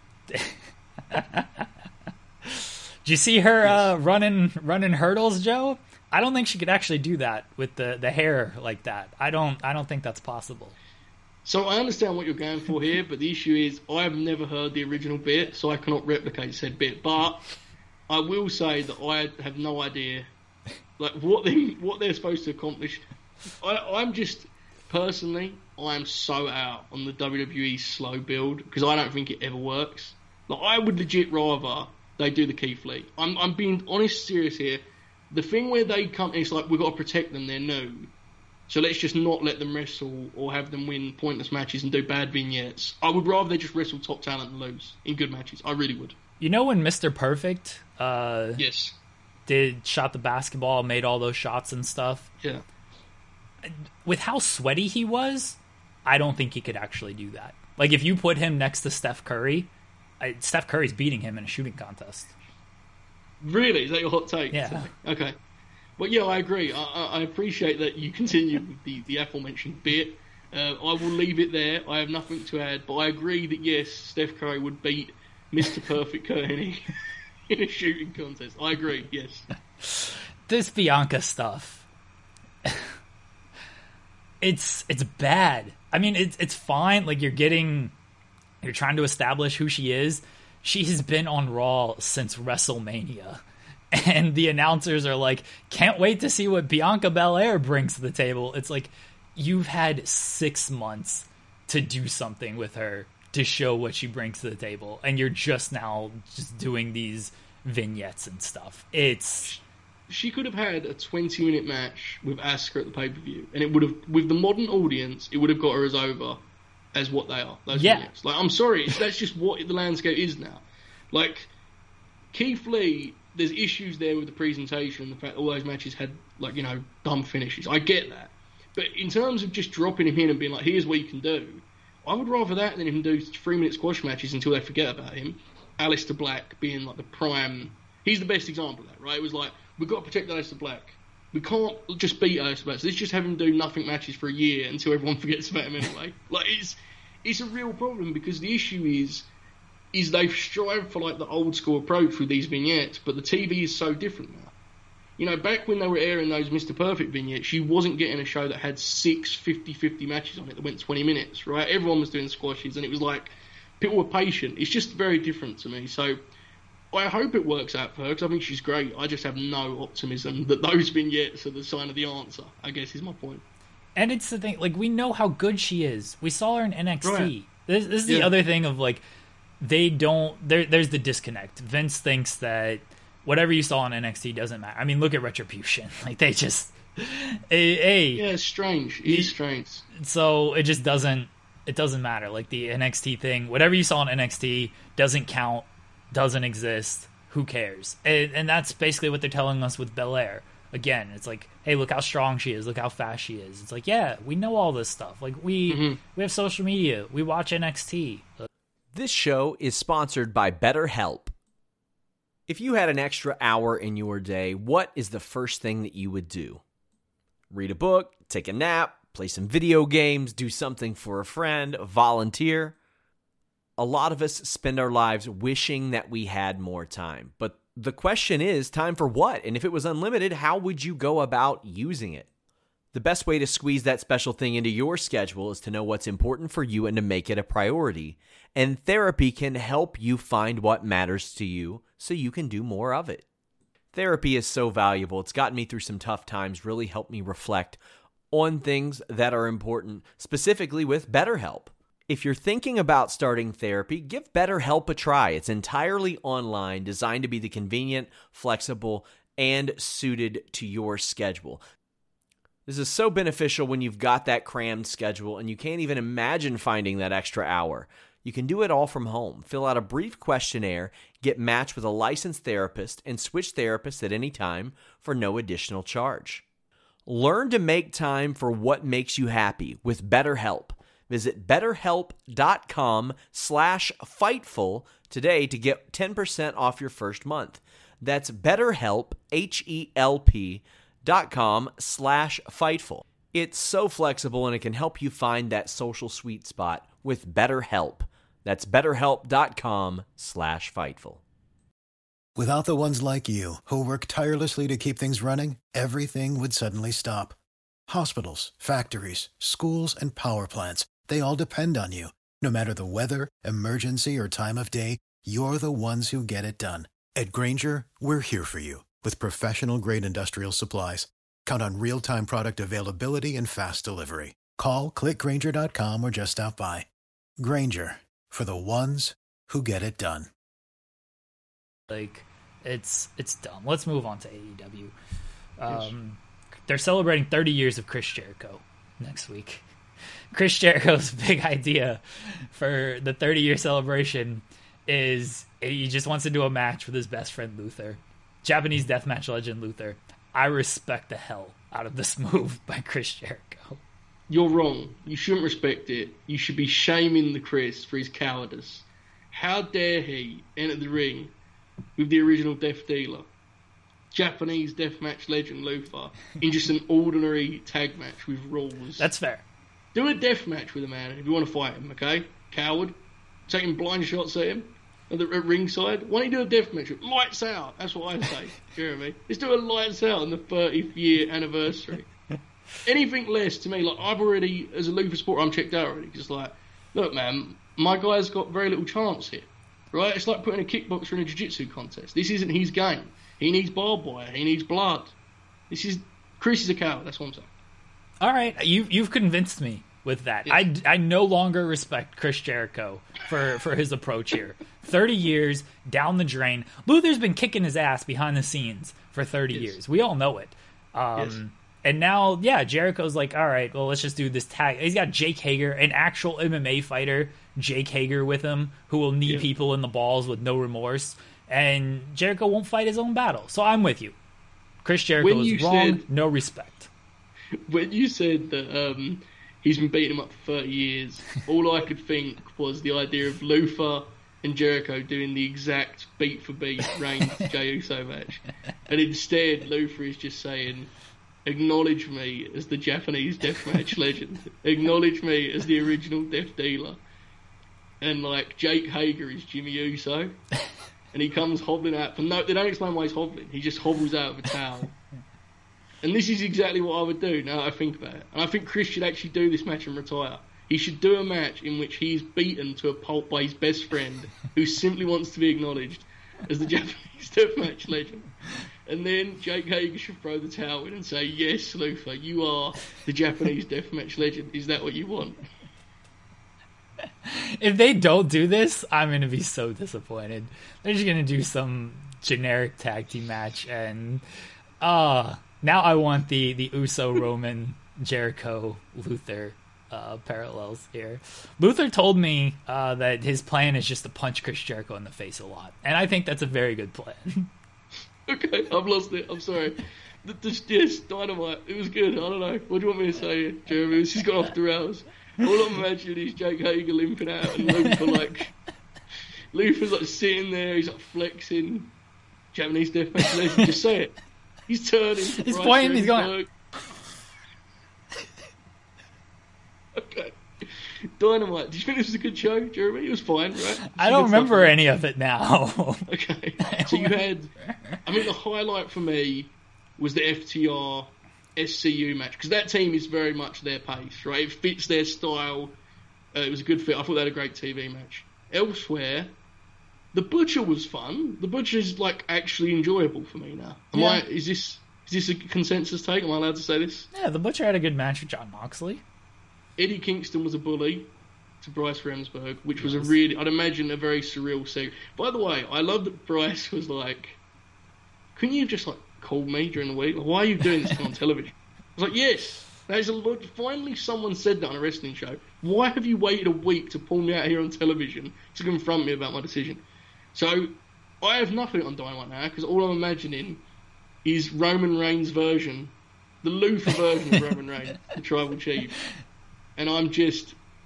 you see her running hurdles, Joe? I don't think she could actually do that with the hair like that. I don't think that's possible. So I understand what you're going for here, but the issue is I have never heard the original bit, so I cannot replicate said bit. But I will say that I have no idea like what they're supposed to accomplish. I'm just personally, I'm so out on the WWE slow build because I don't think it ever works. Like I would legit rather they do the Keith Lee. I'm being honest, serious here. The thing where they come, it's like we've got to protect them. They're new, so let's just not let them wrestle or have them win pointless matches and do bad vignettes. I would rather they just wrestle top talent and lose in good matches. I really would. You know when Mr. Perfect yes, shot the basketball, made all those shots and stuff? Yeah. With how sweaty he was, I don't think he could actually do that. Like, if you put him next to Steph Curry, Steph Curry's beating him in a shooting contest. Really? Is that your hot take? Yeah. Okay. Well, yeah, I agree. I appreciate that you continue with the aforementioned bit. I will leave it there. I have nothing to add, but I agree that, yes, Steph Curry would beat Mr. Perfect Kearney in a shooting contest. I agree, yes. This Bianca stuff... It's bad. I mean, it's fine. Like, you're trying to establish who she is. She has been on Raw since WrestleMania. And the announcers are like, can't wait to see what Bianca Belair brings to the table. It's like, you've had 6 months to do something with her to show what she brings to the table. And you're just now just doing these vignettes and stuff. She could have had a 20-minute match with Asuka at the pay-per-view, and it would have, with the modern audience, it would have got her as over as what they are. Those vignettes. Like, I'm sorry, that's just what the landscape is now. Like, Keith Lee, there's issues there with the presentation, the fact that all those matches had, like, dumb finishes. I get that. But in terms of just dropping him in and being like, here's what you can do, I would rather that than him do 3-minute squash matches until they forget about him. Aleister Black being, like, the prime... He's the best example of that, right? It was like, we've got to protect Aleister Black. We can't just beat Aleister Black. So let's just have him do nothing matches for a year until everyone forgets about him anyway. Like, it's a real problem because the issue is they've strived for, like, the old school approach with these vignettes, but the TV is so different now. Back when they were airing those Mr. Perfect vignettes, you wasn't getting a show that had 6 50-50 matches on it that went 20 minutes, right? Everyone was doing squashes, and it was like, people were patient. It's just very different to me. So I hope it works out for her, because I think she's great. I just have no optimism that those vignettes are the sign of the answer, I guess is my point. And it's the thing, like, we know how good she is. We saw her in NXT. Right. This is the other thing of, like, there's the disconnect. Vince thinks that whatever you saw in NXT doesn't matter. I mean, look at Retribution. Like, they just... Yeah, it's strange. It is strange. So it just doesn't matter. Like, the NXT thing, whatever you saw in NXT doesn't count, doesn't exist, who cares? And that's basically what they're telling us with Belair. Again, it's like, hey, look how strong she is, look how fast she is. It's like, yeah, we know all this stuff. Like, we have social media, we watch NXT. This show is sponsored by BetterHelp. If you had an extra hour in your day, what is the first thing that you would do? Read a book, take a nap, play some video games, do something for a friend, volunteer. A lot of us spend our lives wishing that we had more time. But the question is, time for what? And if it was unlimited, how would you go about using it? The best way to squeeze that special thing into your schedule is to know what's important for you and to make it a priority. And therapy can help you find what matters to you so you can do more of it. Therapy is so valuable. It's gotten me through some tough times, really helped me reflect on things that are important, specifically with BetterHelp. If you're thinking about starting therapy, give BetterHelp a try. It's entirely online, designed to be the convenient, flexible, and suited to your schedule. This is so beneficial when you've got that crammed schedule and you can't even imagine finding that extra hour. You can do it all from home. Fill out a brief questionnaire, get matched with a licensed therapist, and switch therapists at any time for no additional charge. Learn to make time for what makes you happy with BetterHelp. Visit BetterHelp.com/Fightful today to get 10% off your first month. That's BetterHelp, HELP.com/Fightful. It's so flexible and it can help you find that social sweet spot with BetterHelp. That's BetterHelp.com/Fightful. Without the ones like you, who work tirelessly to keep things running, everything would suddenly stop. Hospitals, factories, schools, and power plants, they all depend on you. No matter the weather, emergency, or time of day, you're the ones who get it done. At Grainger, we're here for you with professional-grade industrial supplies. Count on real-time product availability and fast delivery. Call, clickgrainger.com, or just stop by. Grainger, for the ones who get it done. Like, it's dumb. Let's move on to AEW. They're celebrating 30 years of Chris Jericho next week. Chris Jericho's big idea for the 30-year celebration is he just wants to do a match with his best friend Luther. Japanese deathmatch legend Luther. I respect the hell out of this move by Chris Jericho. You're wrong. You shouldn't respect it. You should be shaming the Chris for his cowardice. How dare he enter the ring with the original Death Dealer, Japanese deathmatch legend Luther, in just an ordinary tag match with rules? That's fair. Do a death match with a man if you want to fight him, okay? Coward. Taking blind shots at him at ringside. Why don't you do a death match? Lights out. That's what I say, Jeremy. Let's do a lights out on the 30th year anniversary. Anything less to me, like, I've already, as a Luther supporter, I'm checked out already. Just like, look, man, my guy's got very little chance here, right? It's like putting a kickboxer in a jiu-jitsu contest. This isn't his game. He needs barbed wire. He needs blood. Chris is a coward. That's what I'm saying. All right, you've convinced me with that. Yeah. I no longer respect Chris Jericho for his approach here. 30 years down the drain. Luther's been kicking his ass behind the scenes for 30 years. We all know it. And now, Jericho's like, all right, well, let's just do this tag. He's got Jake Hager, an actual MMA fighter, Jake Hager with him, who will knee people in the balls with no remorse. And Jericho won't fight his own battle. So I'm with you. Chris Jericho is wrong. No respect. When you said that he's been beating him up for 30 years, all I could think was the idea of Luther and Jericho doing the exact beat-for-beat Reigns Jey Uso match. And instead, Luther is just saying, acknowledge me as the Japanese deathmatch legend. Acknowledge me as the original Death Dealer. And, like, Jake Hager is Jimmy Uso. And he comes hobbling out. They don't explain why he's hobbling. He just hobbles out with a towel. And this is exactly what I would do now that I think about it. And I think Chris should actually do this match and retire. He should do a match in which he's beaten to a pulp by his best friend, who simply wants to be acknowledged as the Japanese deathmatch legend. And then Jake Hager should throw the towel in and say, yes, Luther, you are the Japanese deathmatch legend. Is that what you want? If they don't do this, I'm going to be so disappointed. They're just going to do some generic tag team match. And now I want the Uso, Roman, Jericho, Luther parallels here. Luther told me that his plan is just to punch Chris Jericho in the face a lot. And I think that's a very good plan. Okay, I've lost it. I'm sorry. Yes, Dynamite. It was good. I don't know. What do you want me to say, Jeremy? This has gone off the rails. All I'm imagining is Jake Hager limping out and Luther's like sitting there. He's like flexing. Japanese deathmatch legend. Just say it. He's turning. He's pointing. He's going. Okay. Dynamite. Do you think this was a good show, Jeremy? It was fine, right? I don't remember any of it now. Okay. So you had... I mean, the highlight for me was the FTR SCU match, because that team is very much their pace, right? It fits their style. It was a good fit. I thought they had a great TV match. Elsewhere, the Butcher was fun. The Butcher's, like, actually enjoyable for me now. Is this a consensus take? Am I allowed to say this? Yeah, the Butcher had a good match with Jon Moxley. Eddie Kingston was a bully to Bryce Remsburg, which was I'd imagine, a very surreal segment. By the way, I love that Bryce was like, couldn't you just, like, call me during the week? Like, why are you doing this on television? I was like, yes. Finally someone said that on a wrestling show. Why have you waited a week to pull me out here on television to confront me about my decision? So, I have nothing on Dynamite now, because all I'm imagining is Roman Reigns' version, the Luther version of Roman Reigns, the Tribal Chief. And I'm just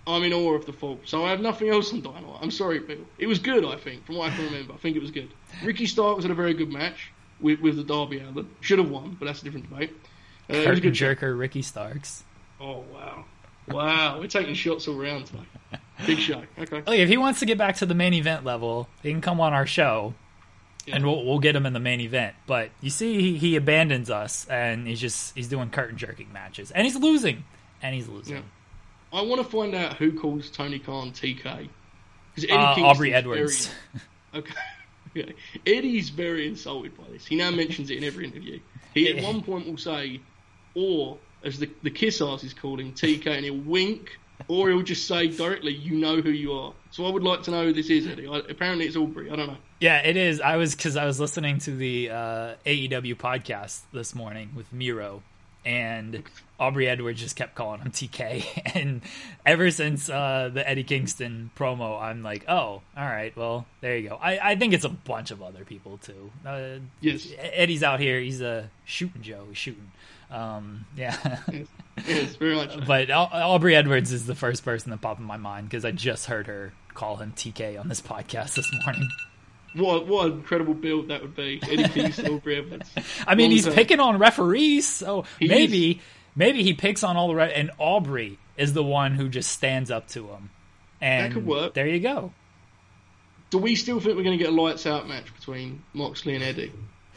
I'm in awe of the fall. So I have nothing else on Dynamite. I'm sorry, Bill. It was good, I think, from what I can remember. I think it was good. Ricky Starks had a very good match with the Darby Allin. Should have won, but that's a different debate. It was a good jerker Ricky Starks. Oh, wow. Wow, we're taking shots all around today. Big show. Okay. Look, if he wants to get back to the main event level, he can come on our show, and we'll get him in the main event. But you see, he abandons us, and he's doing curtain jerking matches, and he's losing. Yeah. I want to find out who calls Tony Khan TK. Aubrey Edwards. Okay. Yeah. Eddie's very insulted by this. He now mentions it in every interview. He at one point will say, or as the kiss ass is called him, TK, and he'll wink, or he'll just say directly, you know who you are. So I would like to know who this is, Eddie. Apparently it's Aubrey. I don't know. Yeah, it is. I was listening to the AEW podcast this morning with Miro, and Aubrey Edwards just kept calling him TK. And ever since the Eddie Kingston promo, I'm like, oh, all right, well, there you go. I think it's a bunch of other people, too. Yes. Eddie's out here. He's shooting Joe. He's shooting. Yeah. Yes, very much so. But Aubrey Edwards is the first person that popped in my mind because I just heard her call him TK on this podcast this morning. What an incredible build that would be. Eddie Kingston, Aubrey Edwards. I mean, he's picking on referees, so maybe he picks on all the and Aubrey is the one who just stands up to him. And that could work. There you go. Do we still think we're going to get a lights out match between Moxley and Eddie?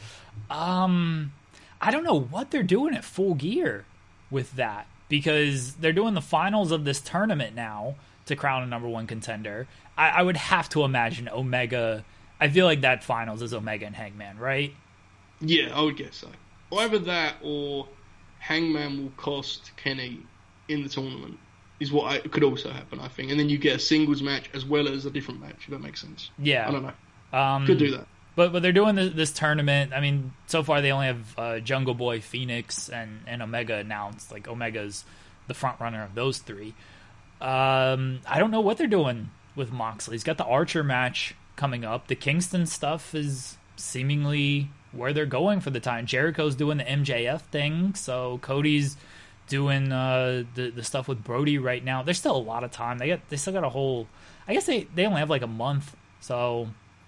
I don't know what they're doing at Full Gear with that, because they're doing the finals of this tournament now to crown a number one contender. I would have to imagine Omega. I feel like that finals is Omega and Hangman, right? Yeah, I would guess so. Either that or Hangman will cost Kenny in the tournament is what could also happen, I think. And then you get a singles match as well as a different match, if that makes sense. Yeah. I don't know. Could do that. But they're doing this tournament. I mean, so far they only have Jungle Boy, Phoenix, and Omega announced. Like, Omega's the front runner of those three. I don't know what they're doing with Moxley. He's got the Archer match coming up. The Kingston stuff is seemingly where they're going for the time. Jericho's doing the MJF thing, so Cody's doing the stuff with Brody right now. There's still a lot of time. They still got a whole. I guess they only have like a month. So,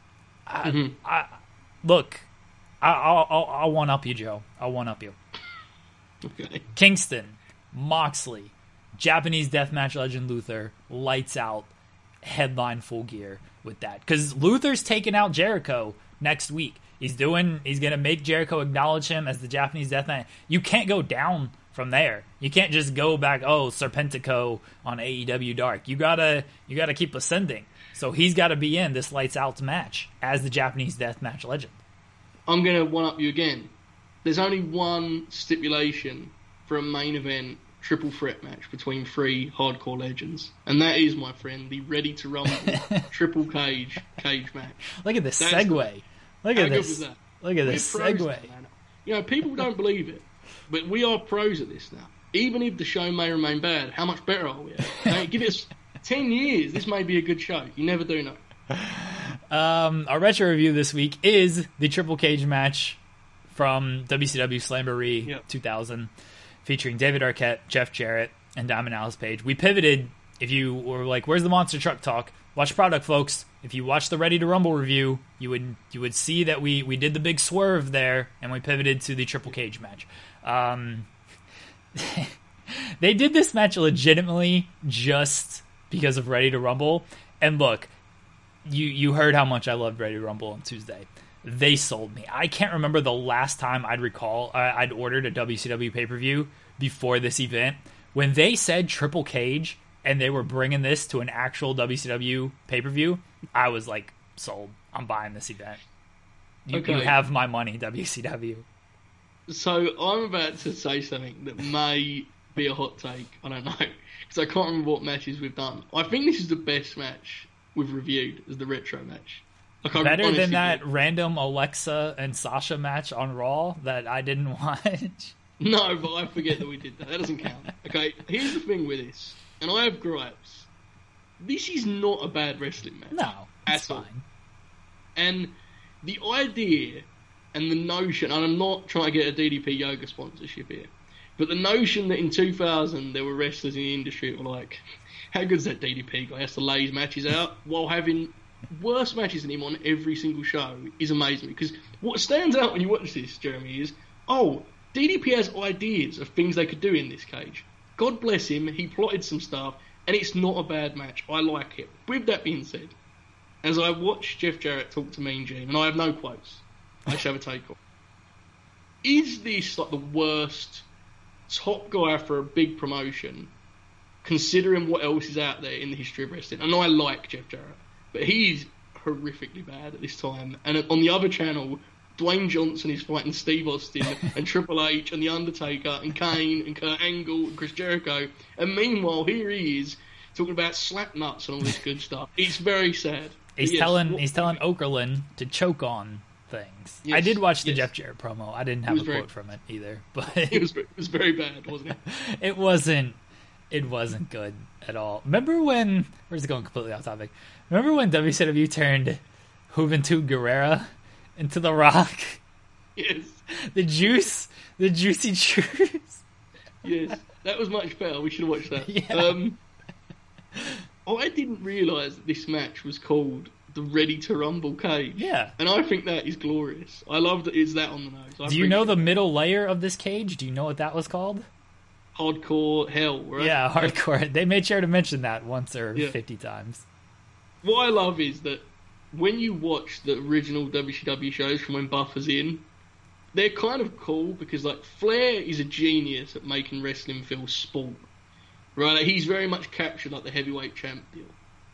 look, I'll one up you, Joe. I'll one up you. Okay. Kingston, Moxley, Japanese Deathmatch legend Luther, lights out, headline Full Gear with that, because Luther's taking out Jericho next week. He's gonna make Jericho acknowledge him as the Japanese Deathmatch. You can't go down from there. You can't just go back. Oh, Serpentico on AEW Dark. You gotta keep ascending. So he's got to be in this lights out match as the Japanese Deathmatch legend. I'm gonna one up you again. There's only one stipulation for a main event triple threat match between three hardcore legends, and that is, my friend, the Ready to Rumble triple cage match. Look at this segue. Look at this. Good was that? Look at this segue. You know, people don't believe it, but we are pros at this now. Even if the show may remain bad, how much better are we? Okay? Give us 10 years. This may be a good show. You never do know. Our retro review this week is the triple cage match from WCW Slamboree 2000, featuring David Arquette, Jeff Jarrett, and Diamond Dallas Page. We pivoted. If you were like, "Where's the monster truck talk?" Watch product, folks. If you watch the Ready to Rumble review, you would see that we did the big swerve there, and we pivoted to the triple cage match. They did this match legitimately just because of Ready to Rumble. And look, you heard how much I loved Ready to Rumble on Tuesday. They sold me. I can't remember the last time I'd ordered a WCW pay-per-view before this event. When they said triple cage and they were bringing this to an actual WCW pay-per-view, I was like, sold. I'm buying this event. You have my money, WCW. So I'm about to say something that may be a hot take. I don't know, because I can't remember what matches we've done. I think this is the best match we've reviewed as the retro match. Better than that random Alexa and Sasha match on Raw that I didn't watch. No, but I forget that we did that. That doesn't count. Okay, here's the thing with this, and I have gripes. This is not a bad wrestling match. No, it's fine. And the idea and the notion, and I'm not trying to get a DDP Yoga sponsorship here, but the notion that in 2000 there were wrestlers in the industry that were like, how good is that DDP guy? He has to lay his matches out while having worse matches than him on every single show is amazing. Because what stands out when you watch this, Jeremy, is, DDP has ideas of things they could do in this cage. God bless him, he plotted some stuff, and it's not a bad match. I like it. With that being said, as I watch Jeff Jarrett talk to Mean Gene, and I have no quotes, I just have a take on. Is this like the worst top guy for a big promotion, considering what else is out there in the history of wrestling? I know I like Jeff Jarrett, but he's horrifically bad at this time. And on the other channel, Dwayne Johnson is fighting Steve Austin and Triple H and The Undertaker and Kane and Kurt Angle and Chris Jericho. And meanwhile, here he is talking about slap nuts and all this good stuff. It's very sad. He's telling Okerlund to choke on things. Yes, I did watch the Jeff Jarrett promo. I didn't have a quote from it either, but it was very bad, wasn't it? It wasn't good at all. Remember when? Where's it going? Completely off topic. Remember when WCW turned Juventud Guerrera into The Rock? Yes. The juicy truth. Yes, that was much better. We should have watched that. Yeah. I didn't realise that this match was called the Ready to Rumble cage. Yeah. And I think that is glorious. I love that it's that on the nose. Do you know the middle layer of this cage? Do you know what that was called? Hardcore Hell, right? Yeah, Hardcore. They made sure to mention that once or 50 times. What I love is that when you watch the original WCW shows from when Buff was in, they're kind of cool because, like, Flair is a genius at making wrestling feel sport. Right? Like, he's very much captured, like, the heavyweight champ deal.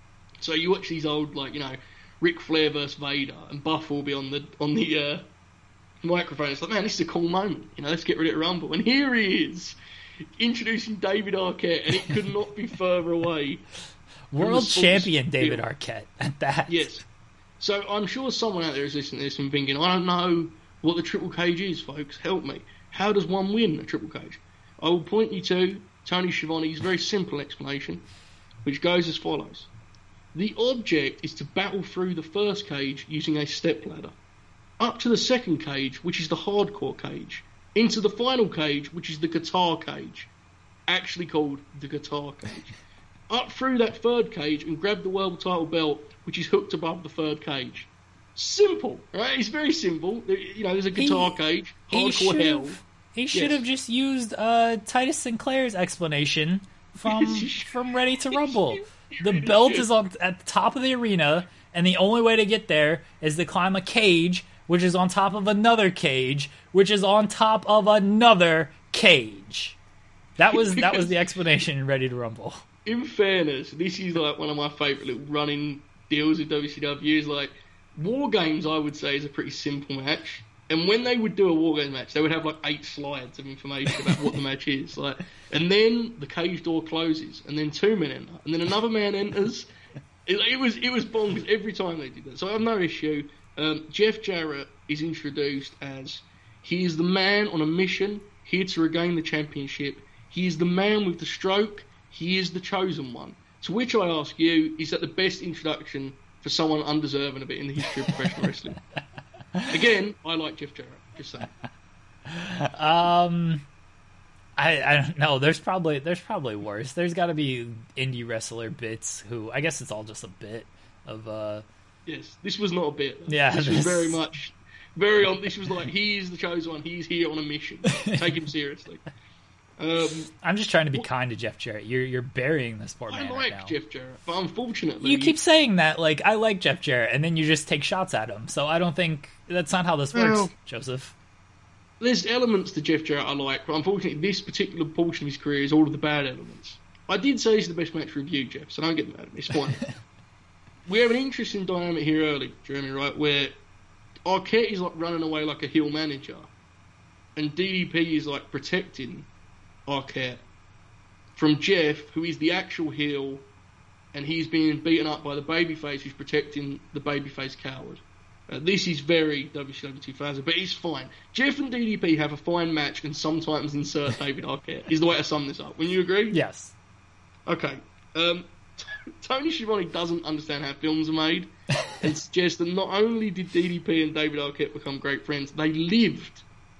So you watch these old, like, you know, Ric Flair versus Vader, and Buff will be on the microphone. It's like, man, this is a cool moment. You know, let's get ready to rumble. And here he is, introducing David Arquette, and it could not be further away. World champion David Arquette at that. Yes. So I'm sure someone out there is listening to this and thinking, I don't know what the triple cage is, folks. Help me. How does one win a triple cage? I will point you to Tony Schiavone's very simple explanation, which goes as follows. The object is to battle through the first cage using a stepladder, up to the second cage, which is the hardcore cage, into the final cage, which is the guitar cage, actually called the guitar cage, up through that third cage and grab the world title belt, which is hooked above the third cage. Simple, right? It's very simple. You know, there's a guitar cage, hardcore hell. He should have just used Titus Sinclair's explanation from Ready to Rumble. The belt is at the top of the arena, and the only way to get there is to climb a cage, which is on top of another cage, which is on top of another cage. That was the explanation in Ready to Rumble. In fairness, this is like one of my favourite little running deals with WCW. Is like War Games, I would say, is a pretty simple match. And when they would do a War Games match, they would have like 8 slides of information about what the match is. Like, and then the cage door closes, and then 2 men enter, and then another man enters. It was bonkers every time they did that. So I have no issue. Jeff Jarrett is introduced as he is the man on a mission here to regain the championship. He is the man with the stroke. He is the chosen one. To which I ask you, is that the best introduction for someone undeserving of it in the history of professional wrestling? Again, I like Jeff Jarrett. Just saying. I don't know. There's probably worse. There's got to be indie wrestler bits who I guess it's all just a bit of. Yes, this was not a bit. Yeah, this was very much on. This was like he's the chosen one. He's here on a mission. Take him seriously. I'm just trying to be kind to Jeff Jarrett. You're burying this poor man. I like Jeff Jarrett, but unfortunately, you keep saying that. Like I like Jeff Jarrett, and then you just take shots at him. So I don't think that's not how this works, Joseph. There's elements to Jeff Jarrett I like, but unfortunately, this particular portion of his career is all of the bad elements. I did say this is the best match review, Jeff, so don't get mad at me. It's fine. We have an interesting dynamic here early, Jeremy, right, where Arquette is like running away like a heel manager, and DDP is like protecting Arquette from Jeff, who is the actual heel, and he's being beaten up by the babyface who's protecting the babyface coward. This is very WCW 2000, but it's fine. Jeff and DDP have a fine match and sometimes insert David Arquette, is the way to sum this up. Wouldn't you agree? Yes. Okay. Tony Schiavone doesn't understand how films are made and suggests that not only did DDP and David Arquette become great friends, they lived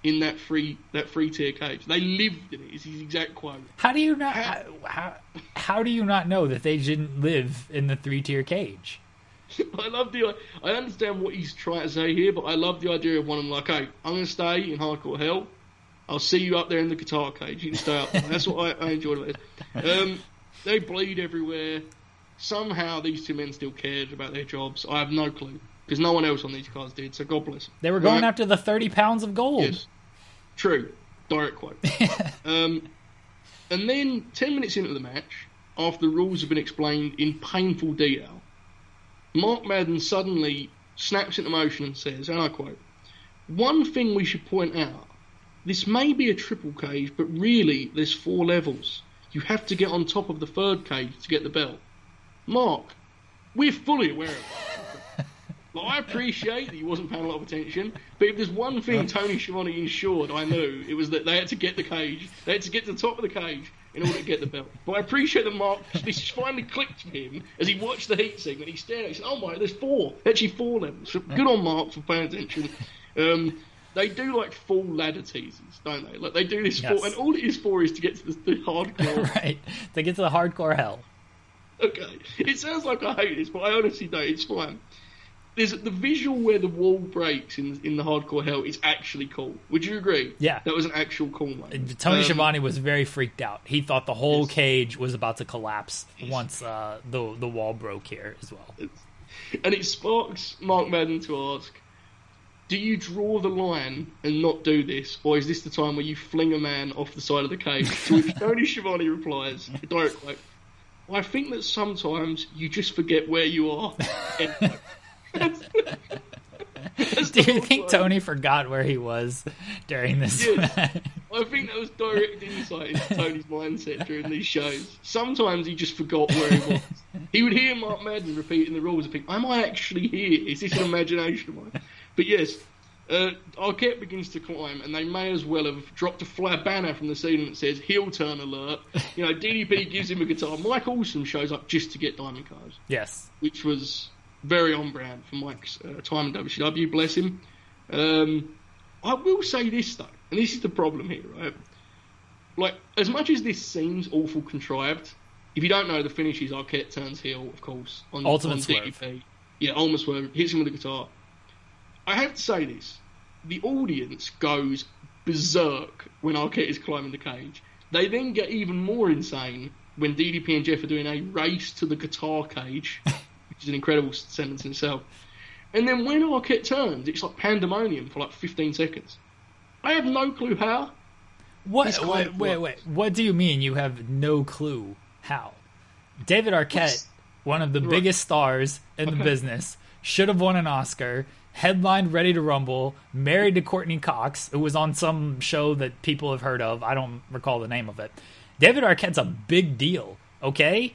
in that three-tier cage. They lived in it. Is his exact quote. How do you not? How do you not know that they didn't live in the 3-tier cage? I understand what he's trying to say here, but I love the idea of one of them like, hey, I'm going to stay in hardcore hell. I'll see you up there in the guitar cage. You can stay up there. That's what I enjoyed about it. They bleed everywhere. Somehow these two men still cared about their jobs. I have no clue. Because no one else on these cards did, so God bless them. They were going after the 30 pounds of gold. Yes. True. Direct quote. And then 10 minutes into the match, after the rules have been explained in painful detail, Mark Madden suddenly snaps into motion and says, and I quote, "One thing we should point out, this may be a triple cage, but really there's 4 levels. You have to get on top of the 3rd cage to get the belt. Mark, we're fully aware of it. I appreciate that he wasn't paying a lot of attention, but if there's one thing Tony Schiavone ensured, I knew, it was that they had to get the cage. They had to get to the top of the cage in order to get the belt. But I appreciate that Mark, this finally clicked for him as he watched the heat segment. He stared at it and said, oh my, there's 4. Actually 4 levels. So good on Mark for paying attention. They do like full ladder teasers, don't they? Like they do this and all it is for is to get to the hardcore. Right, to get to the hardcore hell. Okay, it sounds like I hate this, but I honestly don't. It's fine. There's the visual where the wall breaks in the hardcore hell is actually cool. Would you agree? Yeah. That was an actual cool moment. Tony Schiavone was very freaked out. He thought the whole cage was about to collapse once the wall broke here as well. And it sparks Mark Madden to ask, do you draw the line and not do this, or is this the time where you fling a man off the side of the cage? To which Tony Schiavone replies, direct quote, I think that sometimes you just forget where you are. Do you think Tony forgot where he was during this match? I think that was direct insight into Tony's mindset during these shows. Sometimes he just forgot where he was. He would hear Mark Madden repeating the rules and think, am I actually here? Is this an imagination of mine? But yes, Arquette begins to climb, and they may as well have dropped a flat banner from the ceiling that says heel turn alert. You know, DDP gives him a guitar. Mike Awesome shows up just to get diamond cards. Yes. Which was very on brand for Mike's time in WCW, bless him. I will say this, though, and this is the problem here, right? Like, as much as this seems awful contrived, if you don't know, the finish is Arquette turns heel, of course, on Swerve. DDP. Yeah, Ultimate Swerve, hits him with the guitar. I have to say this. The audience goes berserk when Arquette is climbing the cage. They then get even more insane when DDP and Jeff are doing a race to the guitar cage, which is an incredible sentence in itself. And then when Arquette turns, it's like pandemonium for like 15 seconds. I have no clue how. Wait. What do you mean you have no clue how? David Arquette, one of the biggest stars in the business, should have won an Oscar, headlined Ready to Rumble, married to Courtney Cox, who was on some show that people have heard of. I don't recall the name of it. David Arquette's a big deal, okay?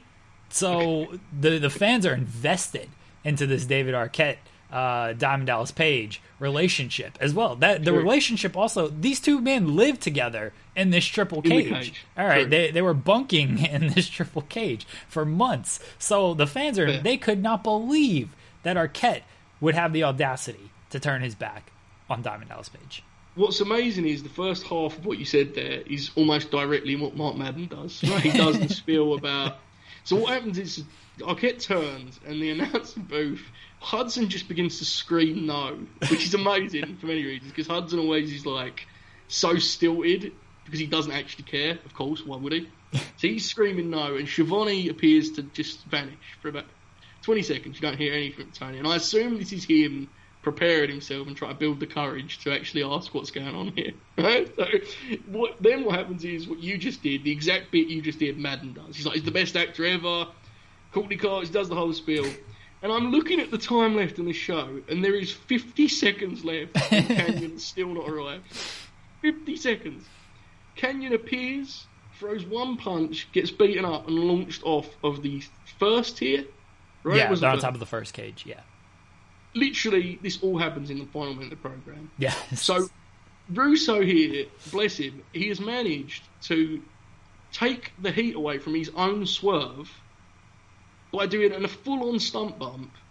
So the fans are invested into this David Arquette, Diamond Dallas Page relationship as well. The relationship also, these two men live together in this triple cage. All right, they were bunking in this triple cage for months. So the fans they could not believe that Arquette would have the audacity to turn his back on Diamond Dallas Page. What's amazing is the first half of what you said there is almost directly what Mark Madden does. Right? He does the spiel about... So what happens is Arquette turns and the announcer booth, Hudson just begins to scream no, which is amazing for many reasons, because Hudson always is like so stilted because he doesn't actually care, of course, why would he? So he's screaming no, and Schiavone appears to just vanish for about 20 seconds. You don't hear anything from Tony, and I assume this is him preparing himself and trying to build the courage to actually ask what's going on here. Right? So what happens is what you just did, the exact bit you just did, Madden does. He's like, he's the best actor ever. Courtney Cox does the whole spiel. And I'm looking at the time left in this show, and there is 50 seconds left, and Kanyon still not arrived. 50 seconds. Kanyon appears, throws one punch, gets beaten up, and launched off of the first tier. Right? Yeah, they're on top of the first cage, yeah. Literally, this all happens in the final minute of the program. Yeah. So, Russo here, bless him, he has managed to take the heat away from his own swerve by doing a full-on stump bump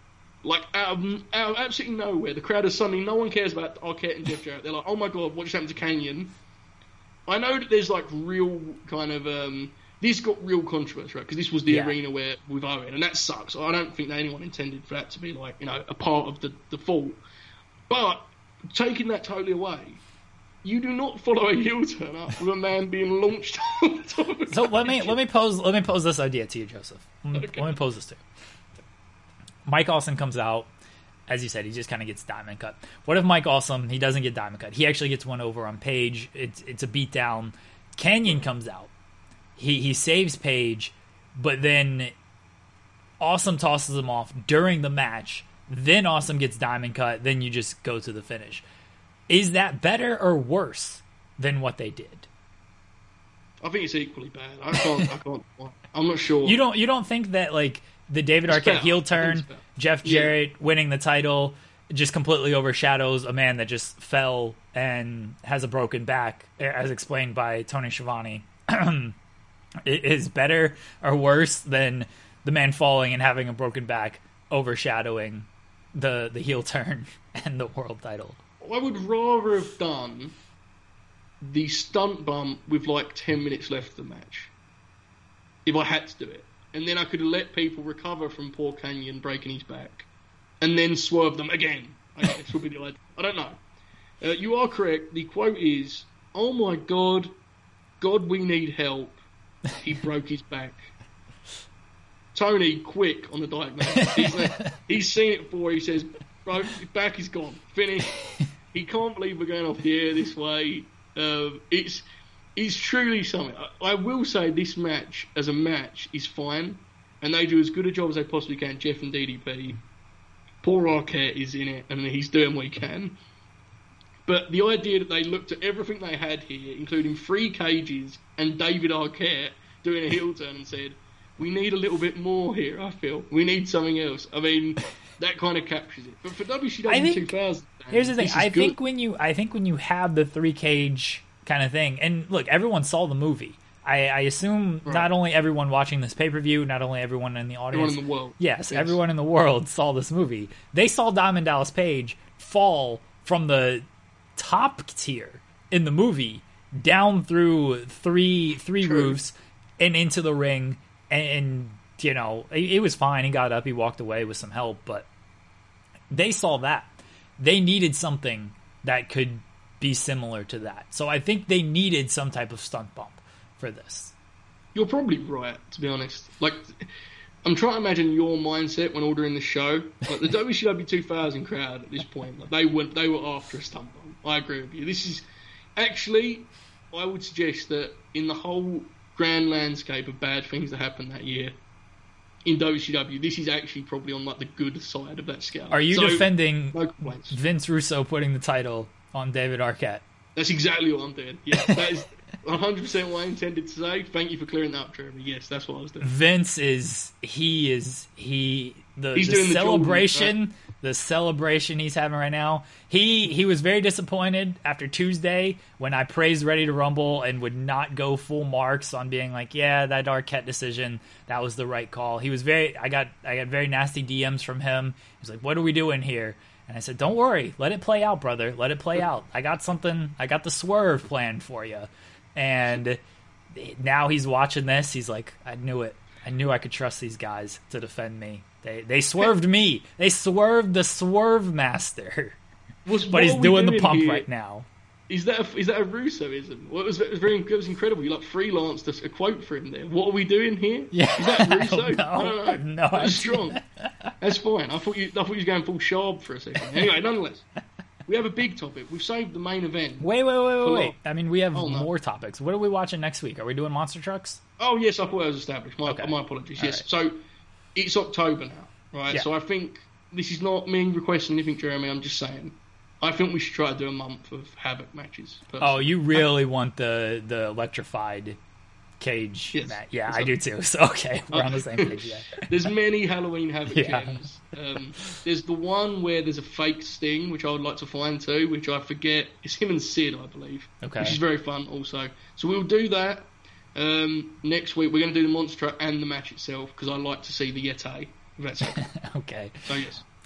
Like, out of absolutely nowhere, the crowd is suddenly, no one cares about Arquette and Jeff Jarrett. They're like, oh my God, what just happened to Kanyon? I know that there's like real kind of, this got real controversy, right? Because this was the arena where with Owen, and that sucks. I don't think that anyone intended for that to be like, you know, a part of the fault. But taking that totally away, you do not follow a heel turn up with a man being launched on the top of a So let me pose this idea to you, Joseph. Let me pose this to you. Mike Awesome comes out, as you said, he just kind of gets diamond cut. What if Mike Awesome, he doesn't get diamond cut? He actually gets one over on Page. It's a beatdown. Kanyon comes out. He saves Page, but then Awesome tosses him off during the match. Then Awesome gets diamond cut. Then you just go to the finish. Is that better or worse than what they did? I think it's equally bad. I can't. I'm not sure. You don't think that like the David Arquette heel turn, Jeff Jarrett winning the title, just completely overshadows a man that just fell and has a broken back, as explained by Tony Schiavone, is better or worse than the man falling and having a broken back overshadowing the heel turn and the world title? I would rather have done the stunt bump with like 10 minutes left of the match, if I had to do it. And then I could let people recover from poor Kanyon breaking his back, and then swerve them again. I guess would be the idea. I don't know. You are correct. The quote is, "Oh my God, God, we need help. He broke his back." Tony, quick on the diagnosis. He's seen it before. He says, "Bro, his back is gone. Finished." He can't believe we're going off the air this way. It's truly something. I will say this match, as a match, is fine, and they do as good a job as they possibly can, Jeff and DDP. Poor Arquette is in it, and he's doing what he can. But the idea that they looked at everything they had here, including 3 cages and David Arquette doing a heel turn, and said, we need a little bit more here, I feel. We need something else. I mean, that kind of captures it. But for WCW 2000... Here's the thing. I think when you have the 3 cage kind of thing, and look, everyone saw the movie. I assume not only everyone watching this pay-per-view, not only everyone in the audience. Everyone in the world. Yes, everyone in the world saw this movie. They saw Diamond Dallas Page fall from the top tier in the movie down through three roofs and into the ring, and you know, it was fine. He got up, he walked away with some help, but they saw that. They needed something that could be similar to that. So I think they needed some type of stunt bump for this. You're probably right, to be honest. Like, I'm trying to imagine your mindset when ordering the show. Like, the WCW 2000 crowd at this point, like, they were after a stunt bump. I agree with you. This is actually, I would suggest that in the whole grand landscape of bad things that happened that year in WCW, this is actually probably on like the good side of that scale. Are you defending Vince Russo putting the title on David Arquette? That's exactly what I'm doing. Yeah, that is 100% what I intended to say. Thank you for clearing that up, Jeremy. Yes, that's what I was doing. Vince the celebration, right? The celebration he's having right now. He was very disappointed after Tuesday when I praised Ready to Rumble and would not go full marks on being like, yeah, that Arquette decision, that was the right call. He was I got very nasty DMs from him. He was like, what are we doing here? And I said, don't worry, let it play out, brother. Let it play out. I got the swerve planned for you. And now he's watching this. He's like, I knew it. I knew I could trust these guys to defend me. They swerved me. They swerved the Swerve Master. But he's doing the pump right now. Is that a Russoism? Well, it was incredible. You like freelanced a quote for him there. What are we doing here? Yeah. Is that Russo? No. That's strong. That's fine. I thought you was going full Sharp for a second. Anyway, nonetheless, we have a big topic. We've saved the main event. Wait. I mean, we have more topics. What are we watching next week? Are we doing Monster Trucks? Oh, yes, I thought it was established. My apologies. Yes. Right. So, it's October now, right? Yeah. So I think this is not me requesting anything, Jeremy. I'm just saying. I think we should try to do a month of Havoc matches. Personally. Oh, you really want the electrified cage match? Yeah, I do too. So, okay, we're on the same page. Yeah. There's many Halloween Havoc games. There's the one where there's a fake Sting, which I would like to find too, which I forget. It's him and Sid, I believe. Okay. Which is very fun also. So we'll do that. Next week, we're going to do the Monster Truck and the match itself, because I like to see the Yeti. If that's okay. Okay. So, yes.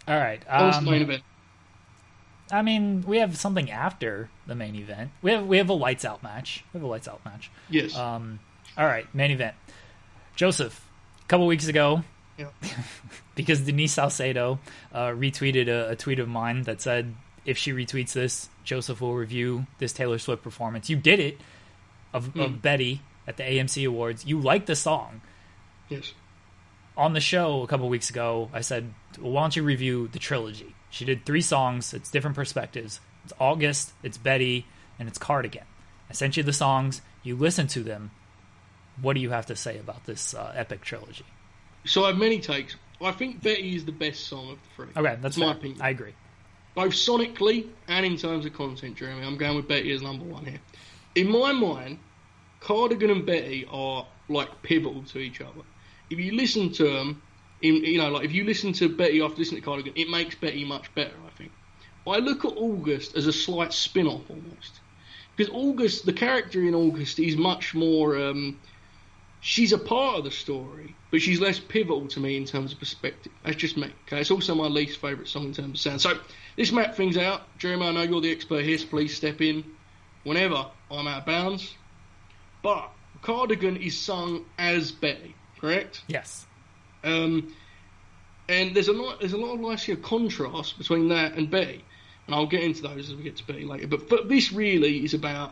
All right. What's the main event? I mean, we have something after the main event. We have a lights out match. Yes. All right, main event. Joseph, a couple weeks ago, because Denise Salcedo retweeted a tweet of mine that said, if she retweets this, Joseph will review this Taylor Swift performance. You did it of Betty at the AMC Awards. You liked the song. Yes. On the show a couple weeks ago, I said, well, why don't you review the trilogy? She did 3 songs. It's different perspectives. It's August, it's Betty, and it's Cardigan. I sent you the songs. You listened to them. What do you have to say about this epic trilogy? So I have many takes. I think Betty is the best song of the 3. Okay, that's my fair. opinion. I agree. Both sonically and in terms of content, Jeremy. I'm going with Betty as number 1 here. In my mind, Cardigan and Betty are like pivotal to each other. If you listen to them, if you listen to Betty after listening to Cardigan, it makes Betty much better, I think. I look at August as a slight spin-off almost. Because August, the character in August is much more... she's a part of the story, but she's less pivotal to me in terms of perspective. That's just me. Okay, it's also my least favourite song in terms of sound. So, let's map things out. Jeremy, I know you're the expert here, so please step in whenever I'm out of bounds. But Cardigan is sung as Betty, correct? Yes. And there's a lot of nice contrast between that and Betty, and I'll get into those as we get to Betty later. But this really is about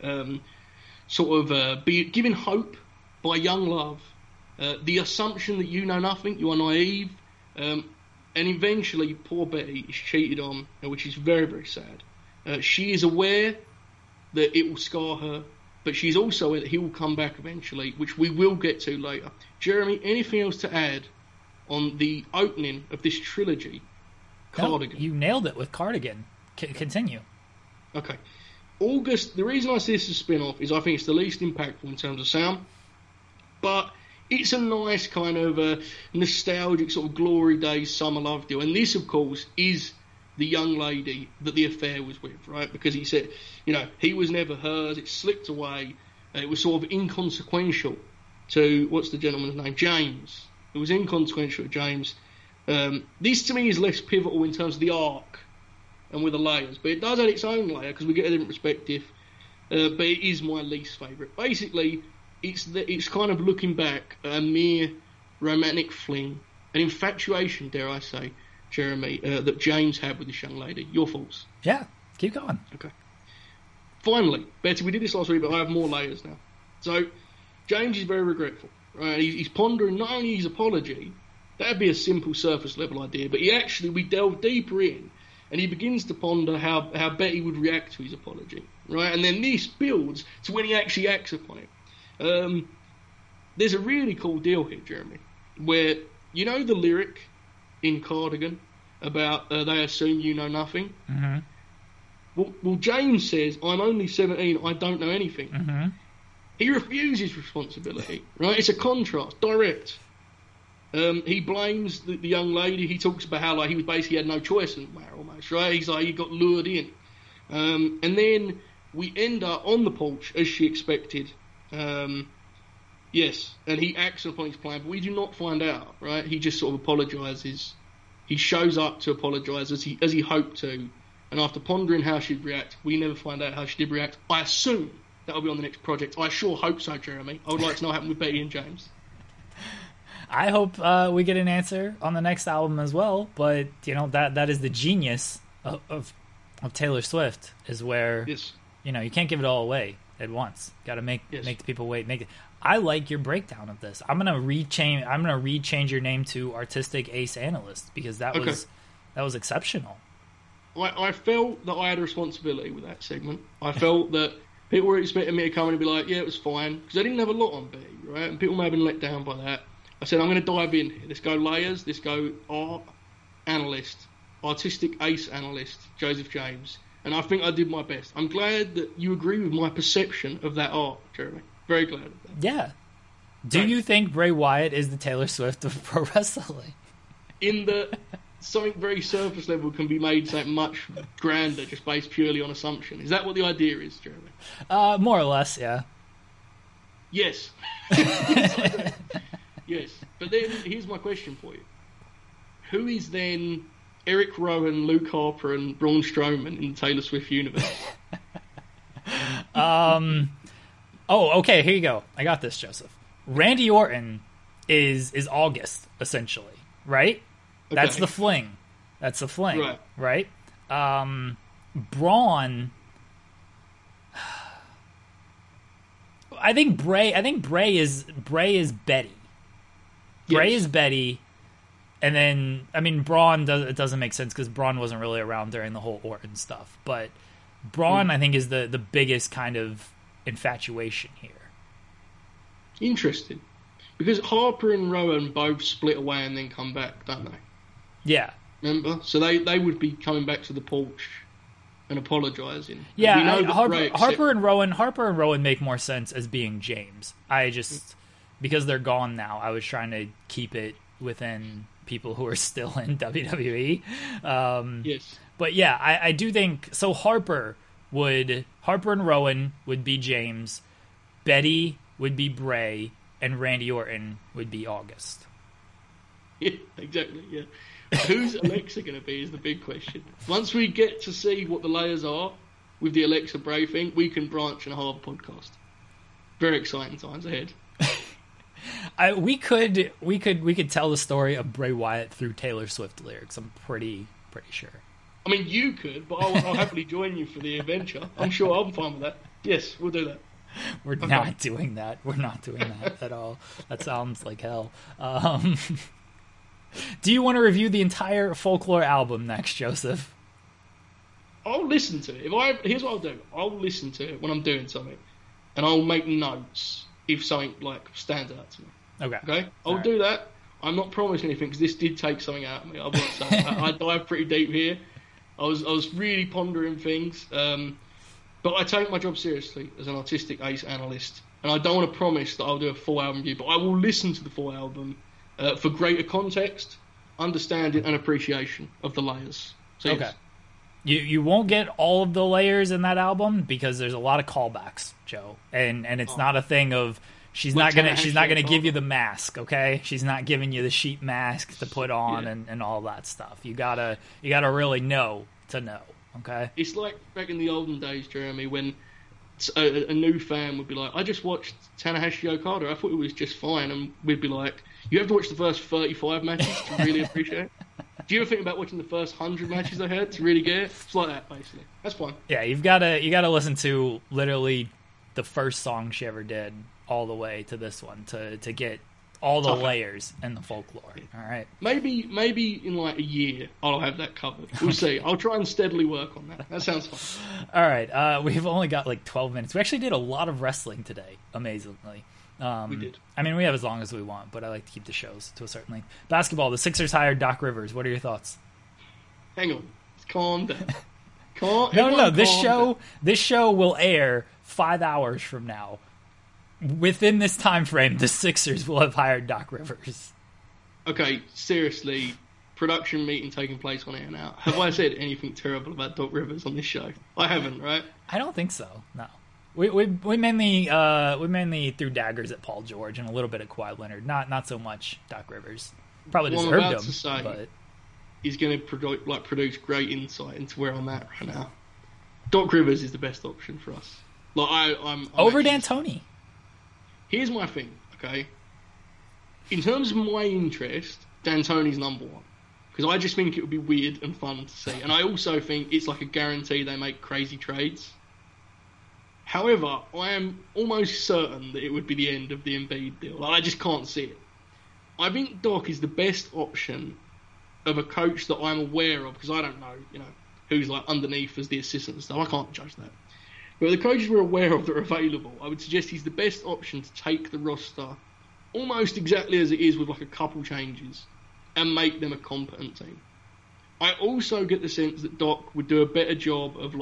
giving hope by young love, the assumption that you know nothing, you are naive, and eventually poor Betty is cheated on, which is very, very sad. She is aware that it will scar her, but she's also aware that he will come back eventually, which we will get to later. Jeremy, anything else to add on the opening of this trilogy, Cardigan? No, you nailed it with Cardigan. Continue. Okay. August, the reason I see this as a spin-off is I think it's the least impactful in terms of sound, but it's a nice kind of nostalgic sort of glory days summer love deal. And this, of course, is the young lady that the affair was with, right? Because he said, he was never hers, it slipped away, it was sort of inconsequential to, what's the gentleman's name? James. It was inconsequential to James. This, to me, is less pivotal in terms of the arc and with the layers, but it does add its own layer because we get a different perspective, but it is my least favourite. Basically, it's kind of looking back at a mere romantic fling, an infatuation, dare I say, Jeremy, that James had with this young lady. Your thoughts? Yeah, keep going. Okay. Finally, Betty, we did this last week, but I have more layers now. So, James is very regretful. Right? He's pondering not only his apology, that'd be a simple surface level idea, but we delve deeper in, and he begins to ponder how Betty would react to his apology. Right? And then this builds to when he actually acts upon it. There's a really cool deal here, Jeremy, where the lyric in Cardigan about they assume you know nothing? Mm-hmm. Well, James says, I'm only 17, I don't know anything. Mm-hmm. He refuses responsibility, right? It's a contrast, direct. He blames the young lady. He talks about how he was basically had no choice in the matter almost, right? He's like, he got lured in. And then we end up on the porch as she expected. Yes, and he acts upon his plan, but we do not find out, right? He just sort of apologises. He shows up to apologise as he hoped to, and after pondering how she'd react, we never find out how she did react. I assume that'll be on the next project. I sure hope so, Jeremy. I would like to know what happened with Betty and James. I hope we get an answer on the next album as well, but that is the genius of Taylor Swift, is where yes. You can't give it all away at once. Got to make the people wait. I like your breakdown of this. I'm gonna rechange your name to Artistic Ace Analyst because that was exceptional. I felt that I had a responsibility with that segment. I felt that people were expecting me to come in and be like, yeah, it was fine, because I didn't have a lot on Betty, right? And people may have been let down by that. I said, I'm going to dive in here. Let's go layers. Let's go art analyst, Artistic Ace Analyst, Joseph James. And I think I did my best. I'm glad that you agree with my perception of that art, Jeremy. Very glad of that. Yeah. Do you think Bray Wyatt is the Taylor Swift of pro wrestling? In that something very surface level can be made something much grander just based purely on assumption. Is that what the idea is, Jeremy? More or less, yeah. Yes. Yes. But then here's my question for you. Who is then Eric Rowan, Luke Harper, and Braun Strowman in the Taylor Swift universe. Oh, okay, here you go. I got this, Joseph. Randy Orton is August, essentially, right? Okay. That's the fling. Right? Braun... I think Bray is Betty. Bray is Betty, and then Braun it doesn't make sense because Braun wasn't really around during the whole Orton stuff. But Braun, I think, is the biggest kind of infatuation here. Interesting, because Harper and Rowan both split away and then come back, don't they? Yeah. Remember, so they would be coming back to the porch and apologising. Yeah, Harper and Rowan make more sense as being James. I just, because they're gone now, I was trying to keep it within people who are still in WWE. Yes. But yeah, I do think, so Harper and Rowan would be James, Betty would be Bray, and Randy Orton would be August. Yeah, exactly, yeah. Who's Alexa going to be is the big question. Once we get to see what the layers are with the Alexa Bray thing, we can branch and have a podcast. Very exciting times ahead. We could tell the story of Bray Wyatt through Taylor Swift lyrics. I'm pretty sure. I mean, you could, but I'll happily join you for the adventure. I'm sure I'm fine with that. Yes, we'll do that. We're not doing that. We're not doing that at all. That sounds like hell. Do you want to review the entire Folklore album next, Joseph? I'll listen to it. Here's what I'll do. I'll listen to it when I'm doing something, and I'll make notes if something stands out to me. Okay. I'll do that. I'm not promising anything because this did take something out of me. I dive pretty deep here. I was really pondering things, but I take my job seriously as an artistic ace analyst, and I don't want to promise that I'll do a full album review, but I will listen to the full album. For greater context, understanding, and appreciation of the layers. So, okay. Yes. You won't get all of the layers in that album because there's a lot of callbacks, Joe, and it's not a thing of she's not gonna give you the mask, okay? She's not giving you the sheep mask to put on and all that stuff. You gotta really know to know, okay? It's like back in the olden days, Jeremy, when a new fan would be like, I just watched Tanahashi Okada, I thought it was just fine, and we'd be like, you have to watch the first 35 matches to really appreciate it. Do you ever think about watching the first 100 matches I had to really get it? It's like that, basically. That's fine. Yeah, you gotta listen to literally the first song she ever did all the way to this one to get all the layers in the Folklore. All right. Maybe in like a year I'll have that covered. We'll see. I'll try and steadily work on that. That sounds fun. All right. We've only got like 12 minutes. We actually did a lot of wrestling today, amazingly. We did. I mean, we have as long as we want, but I like to keep the shows to a certain length. Basketball, the Sixers hired Doc Rivers. What are your thoughts? Hang on. Calm down. No. This show will air 5 hours from now. Within this time frame, the Sixers will have hired Doc Rivers. Okay, seriously, production meeting taking place on air now. Have I said anything terrible about Doc Rivers on this show? I haven't, right? I don't think so. No, we mainly threw daggers at Paul George and a little bit at Kawhi Leonard. Not so much Doc Rivers. Probably deserved him. To say but he's going to produce great insight into where I'm at right now. Doc Rivers is the best option for us. I'm over D'Antoni. Here's my thing, okay? In terms of my interest, D'Antoni's number one. Because I just think it would be weird and fun to see. And I also think it's like a guarantee they make crazy trades. However, I am almost certain that it would be the end of the Embiid deal. I just can't see it. I think Doc is the best option of a coach that I'm aware of, because I don't know, who's like underneath as the assistant and stuff. I can't judge that. But the coaches we're aware of that are available, I would suggest he's the best option to take the roster almost exactly as it is with like a couple changes and make them a competent team. I also get the sense that Doc would do a better job of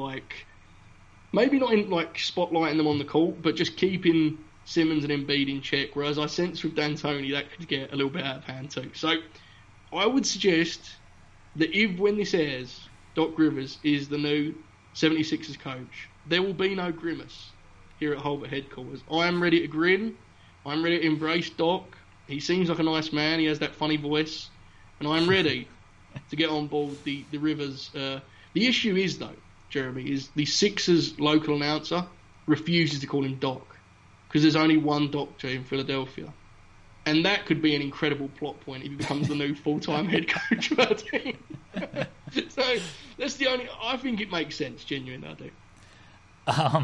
maybe not in spotlighting them on the court, but just keeping Simmons and Embiid in check, whereas I sense with D'Antoni that could get a little bit out of hand too. So I would suggest that when this airs, Doc Rivers is the new 76ers coach. There will be no grimace here at Holbert headquarters. I am ready to grin. I'm ready to embrace Doc. He seems like a nice man. He has that funny voice. And I'm ready to get on board the Rivers. The issue is, though, Jeremy, is the Sixers local announcer refuses to call him Doc because there's only one doctor in Philadelphia. And that could be an incredible plot point if he becomes the new full-time head coach of our team. So that's the only... I think it makes sense, genuinely, I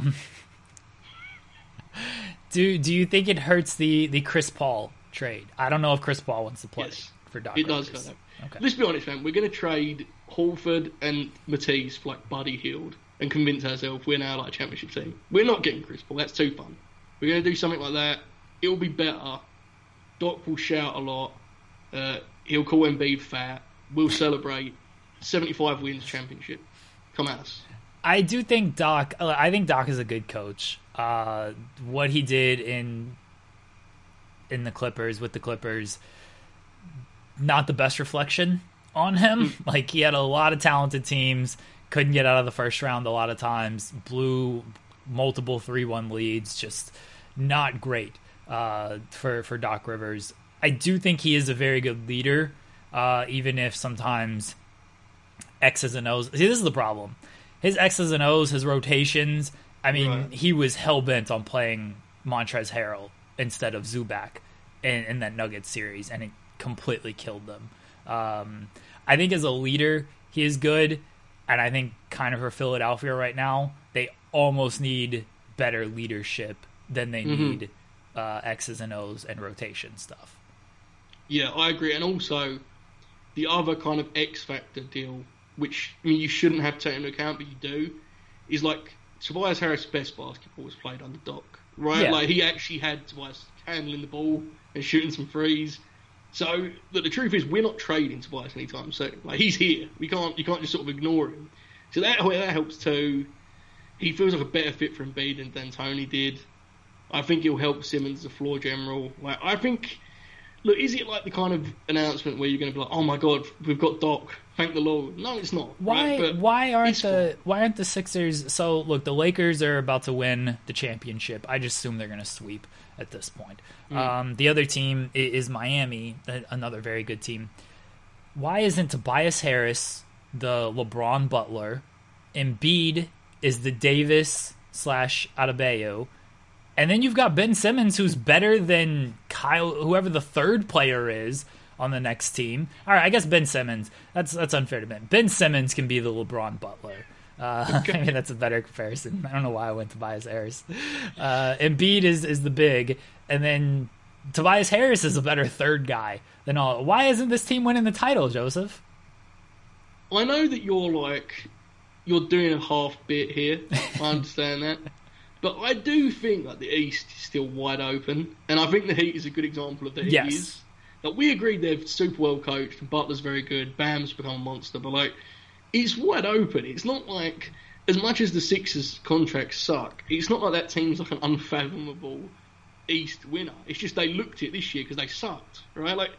do. Do you think it hurts the Chris Paul trade? I don't know if Chris Paul wants to play for Doc Rivers. It does, though. Okay. Let's be honest, man. We're going to trade Horford and Matisse for like Buddy Hield and convince ourselves we're now like a championship team. We're not getting Chris Paul. That's too fun. We're going to do something like that. It will be better. Doc will shout a lot. He'll call Embiid fat. We'll celebrate. 75 wins championship. Come at us. I do think Doc. I think Doc is a good coach. What he did in the Clippers with the Clippers, not the best reflection on him. Like, he had a lot of talented teams, couldn't get out of the first round a lot of times, blew multiple 3-1 leads, just not great for Doc Rivers. I do think he is a very good leader, even if sometimes X's and O's. See, this is the problem. His X's and O's, his rotations, I mean, right. He was hell-bent on playing Montrezl Harrell instead of Zubac in that Nuggets series, and it completely killed them. I think as a leader, he is good, and I think kind of for Philadelphia right now, they almost need better leadership than they need X's and O's and rotation stuff. Yeah, I agree. And also, the other kind of X-factor deal, which I mean you shouldn't have taken into account, but you do, is like Tobias Harris' best basketball was played under Doc, right? Yeah. Like, he actually had Tobias handling the ball and shooting some threes. So the truth is, we're not trading Tobias anytime soon. Like, he's here. You can't just sort of ignore him. So that helps too. He feels like a better fit for Embiid than D'Antoni did. I think he'll help Simmons as a floor general. Like, I think, look, is it like the kind of announcement where you're going to be like, oh my God, we've got Doc, thank the Lord? No, it's not. Why aren't the Sixers? So look, the Lakers are about to win the championship. I just assume they're going to sweep at this point. The other team is Miami, another very good team. Why isn't Tobias Harris the LeBron Butler? Embiid is the Davis / Adebayo. And then you've got Ben Simmons, who's better than Kyle, whoever the third player is on the next team. All right, I guess Ben Simmons. That's unfair to Ben. Ben Simmons can be the LeBron Butler. Okay. I mean, that's a better comparison. I don't know why I went Tobias Harris. Embiid is the big, and then Tobias Harris is a better third guy than all. Why isn't this team winning the title, Joseph? I know that you're doing a half bit here. I understand that. But I do think that the East is still wide open, and I think the Heat is a good example of that. Yes. It is. Like, we agreed they're super well coached, and Butler's very good, Bam's become a monster, but like, it's wide open. It's not like, as much as the Sixers contracts suck, it's not like that team's like an unfathomable East winner. It's just they looked at it this year because they sucked, right? Like,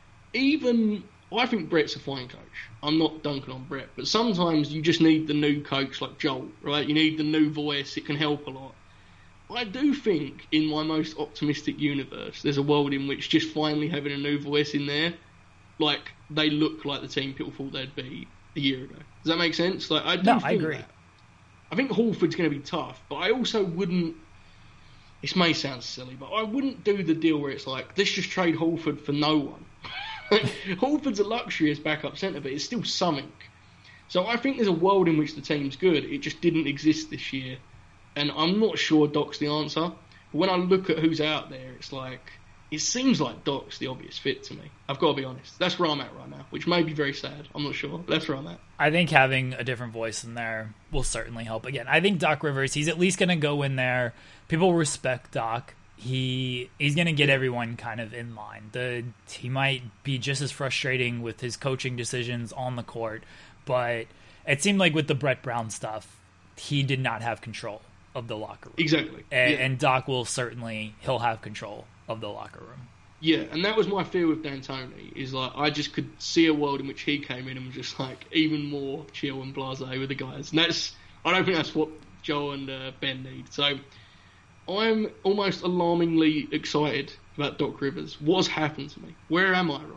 I think Brett's a fine coach. I'm not dunking on Brett, but sometimes you just need the new coach like Joel, right? You need the new voice. It can help a lot. I do think in my most optimistic universe, there's a world in which just finally having a new voice in there, like, they look like the team people thought they'd be a year ago. Does that make sense? Like, I agree. That. I think Horford's going to be tough, but I also wouldn't. This may sound silly, but I wouldn't do the deal where it's like, let's just trade Horford for no one. Horford's a luxury as backup centre, but it's still something. So I think there's a world in which the team's good. It just didn't exist this year. And I'm not sure Doc's the answer. But when I look at who's out there, it's like, it seems like Doc's the obvious fit to me. I've got to be honest. That's where I'm at right now, which may be very sad. I'm not sure. But that's where I'm at. I think having a different voice in there will certainly help. Again, I think Doc Rivers, he's at least going to go in there. People respect Doc. He's going to get everyone kind of in line. He might be just as frustrating with his coaching decisions on the court, but it seemed like with the Brett Brown stuff, he did not have control of the locker room. Exactly. And Doc will he'll have control of the locker room. Yeah, and that was my fear with D'Antoni, is like, I just could see a world in which he came in and was just like even more chill and blasé with the guys. And I don't think that's what Joe and Ben need. So I'm almost alarmingly excited about Doc Rivers. What's happened to me? Where am I right now?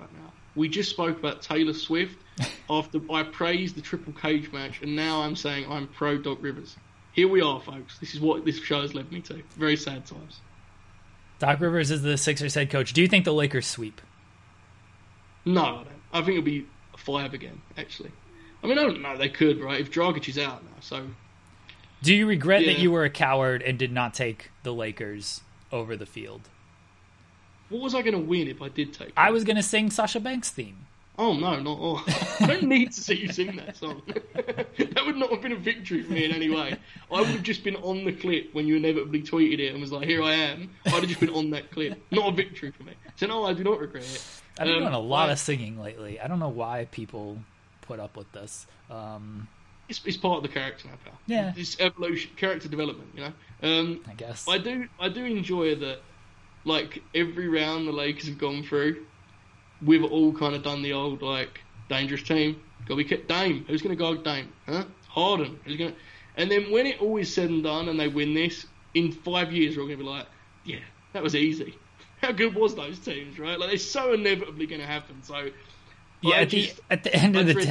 We just spoke about Taylor Swift after I praised the Triple Cage match, and now I'm saying I'm pro Doc Rivers. Here we are, folks. This is what this show has led me to. Very sad times. Doc Rivers is the Sixers head coach. Do you think the Lakers sweep? No, I don't. I think it'll be 5 again, actually. I mean, I don't know. They could, right? If Dragic is out now, so... Do you regret that you were a coward and did not take the Lakers over the field? What was I going to win if I did take it? I was going to sing Sasha Banks' theme. Oh, no, not all. I don't need to see you sing that song. That would not have been a victory for me in any way. I would have just been on the clip when you inevitably tweeted it and was like, here I am. I'd have just been on that clip. Not a victory for me. So, no, I do not regret it. I've been doing a lot of singing lately. I don't know why people put up with this. It's part of the character now, pal. Yeah. It's evolution, character development, you know? I guess. I do enjoy that, like, every round the Lakers have gone through, we've all kind of done the old, like, dangerous team. Got to be kept. Dame. Who's going to guard Dame? Huh? Harden. Who's going to... And then when it all is said and done and they win this, in 5 years we're all going to be like, yeah, that was easy. How good was those teams, right? Like, they're so inevitably going to happen. So, yeah, at the end of the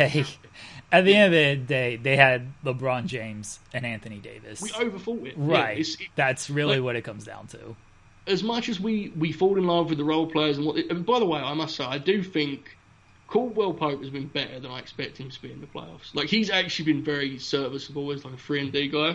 day, they had LeBron James and Anthony Davis. We overthought it. Right. Yeah, that's really like, what it comes down to. As much as we fall in love with the role players and by the way, I must say, I do think Caldwell Pope has been better than I expect him to be in the playoffs. Like, he's actually been very serviceable as like a 3-and-D guy.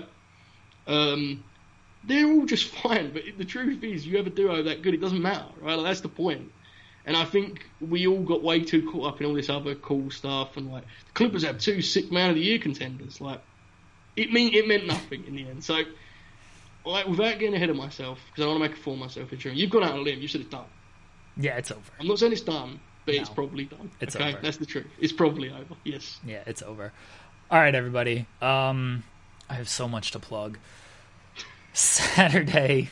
They're all just fine, but the truth is, you have a duo that good, it doesn't matter, right? Like, that's the point. And I think we all got way too caught up in all this other cool stuff, and like the Clippers have 2 sick Man of the Year contenders. Like, it meant nothing in the end. So, like, without getting ahead of myself, because I want to make a fool of myself in June, you've gone out on a limb. You said it's done. Yeah, it's over. I'm not saying it's done, but it's probably done. It's okay? over. That's the truth. It's probably over. Yes. Yeah, it's over. All right, everybody. I have so much to plug. Saturday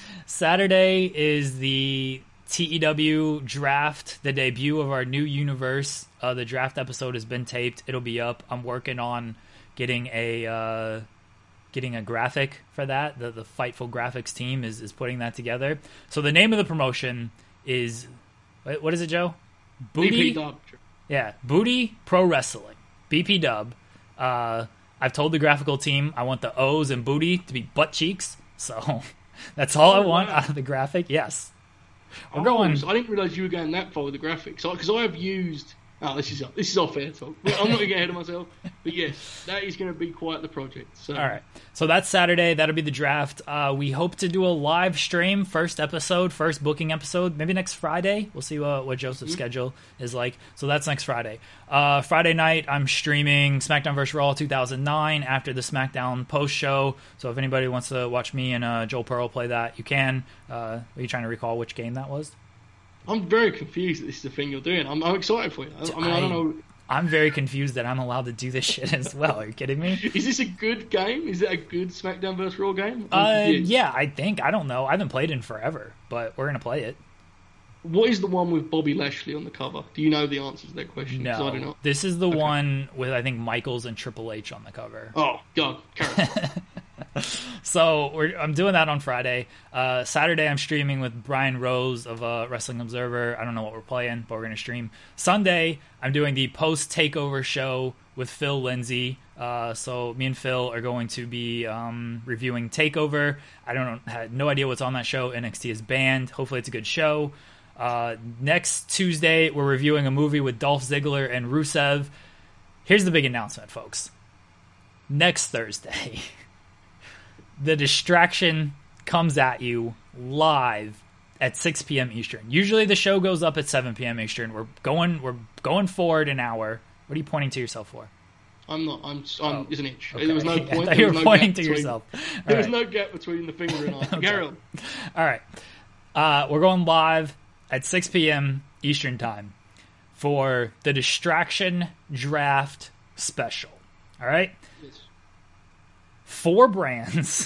is the TEW draft, the debut of our new universe. The draft episode has been taped. It'll be up. I'm working on getting a graphic for that. The Fightful Graphics team is putting that together. So the name of the promotion is, what is it, Joe? BP Dub. Yeah, Booty Pro Wrestling. BP Dub. I've told the graphical team I want the O's and booty to be butt cheeks. So that's all I want out of the graphic. Yes. We're going. So I didn't realize you were going that far with the graphics. Because I have used... Oh, this is off air talk. I'm not going to get ahead of myself. But yes, that is going to be quite the project. So. All right. So that's Saturday. That'll be the draft. We hope to do a live stream, first booking episode, maybe next Friday. We'll see what Joseph's schedule is like. So that's next Friday. Friday night, I'm streaming SmackDown vs. Raw 2009 after the SmackDown post show. So if anybody wants to watch me and Joel Pearl play that, you can. Are you trying to recall which game that was? I'm very confused that this is the thing you're doing. I'm excited for you. I don't know. I'm very confused that I'm allowed to do this shit as well. Are you kidding me? Is this a good game? Is it a good SmackDown vs. Raw game? Yeah, I think. I don't know. I haven't played in forever, but we're going to play it. What is the one with Bobby Lashley on the cover? Do you know the answer to that question? No. I do not. This is the one with, I think, Michaels and Triple H on the cover. Oh, God. So I'm doing that on Friday. Saturday, I'm streaming with Brian Rose of Wrestling Observer. I don't know what we're playing, but we're going to stream. Sunday, I'm doing the post-takeover show with Phil Lindsay. So me and Phil are going to be reviewing TakeOver. I had no idea what's on that show. NXT is banned. Hopefully it's a good show. Next Tuesday, we're reviewing a movie with Dolph Ziggler and Rusev. Here's the big announcement, folks. Next Thursday, The Distraction comes at you live at 6 p.m. Eastern. Usually the show goes up at 7 p.m. Eastern. We're going forward an hour. What are you pointing to yourself for? I'm not. It's an itch. Okay. There was no point. I thought you were pointing to yourself. There was no gap between the finger and eye. Okay. Carry on. All right. We're going live at 6 p.m. Eastern Time for the Distraction Draft Special. All right? Yes. 4 brands,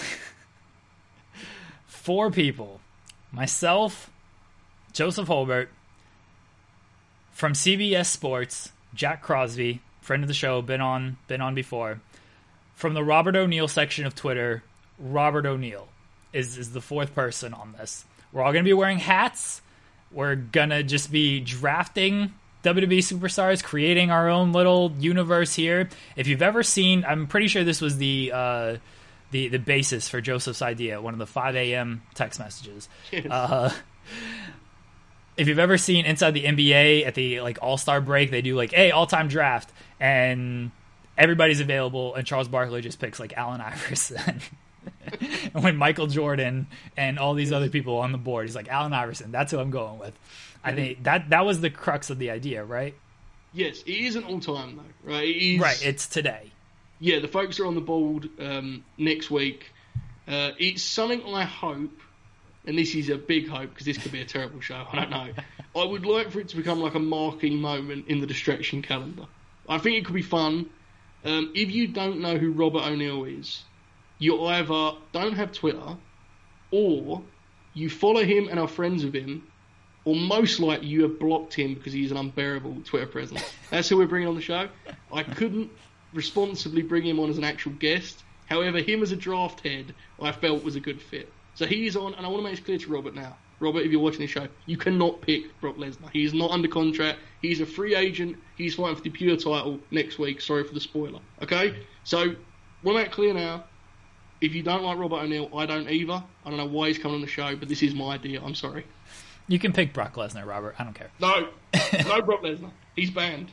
4 people. Myself, Joseph Holbert, from CBS Sports, Jack Crosby, friend of the show, been on before. From the Robert O'Neill section of Twitter, Robert O'Neill is the 4th person on this. We're all going to be wearing hats. We're going to just be drafting WWE superstars creating our own little universe here. If you've ever seen, I'm pretty sure this was the basis for Joseph's idea, one of the 5 a.m. text messages. Yes. If you've ever seen inside the NBA at the like All-Star break, they do like, hey, all-time draft, and everybody's available, and Charles Barkley just picks like Allen Iverson. And when Michael Jordan and all these other people on the board, he's like, Allen Iverson, that's who I'm going with. I think that was the crux of the idea, right? Yes, it isn't all-time though, right? It is, right, it's today. Yeah, the folks are on the board next week. It's something I hope, and this is a big hope because this could be a terrible show, I don't know. I would like for it to become like a marquee moment in the Distraction calendar. I think it could be fun. If you don't know who Robert O'Neill is, you either don't have Twitter, or you follow him and are friends with him, or most likely you have blocked him because he's an unbearable Twitter presence. That's who we're bringing on the show. I couldn't responsibly bring him on as an actual guest. However, him as a draft head, I felt was a good fit. So he's on, and I want to make this clear to Robert now. Robert, if you're watching this show, you cannot pick Brock Lesnar. He is not under contract. He's a free agent. He's fighting for the Pure title next week. Sorry for the spoiler. Okay? So, we'll make it clear now. If you don't like Robert O'Neill, I don't either. I don't know why he's coming on the show, but this is my idea. I'm sorry. You can pick Brock Lesnar, Robert. I don't care. No. No Brock Lesnar. He's banned.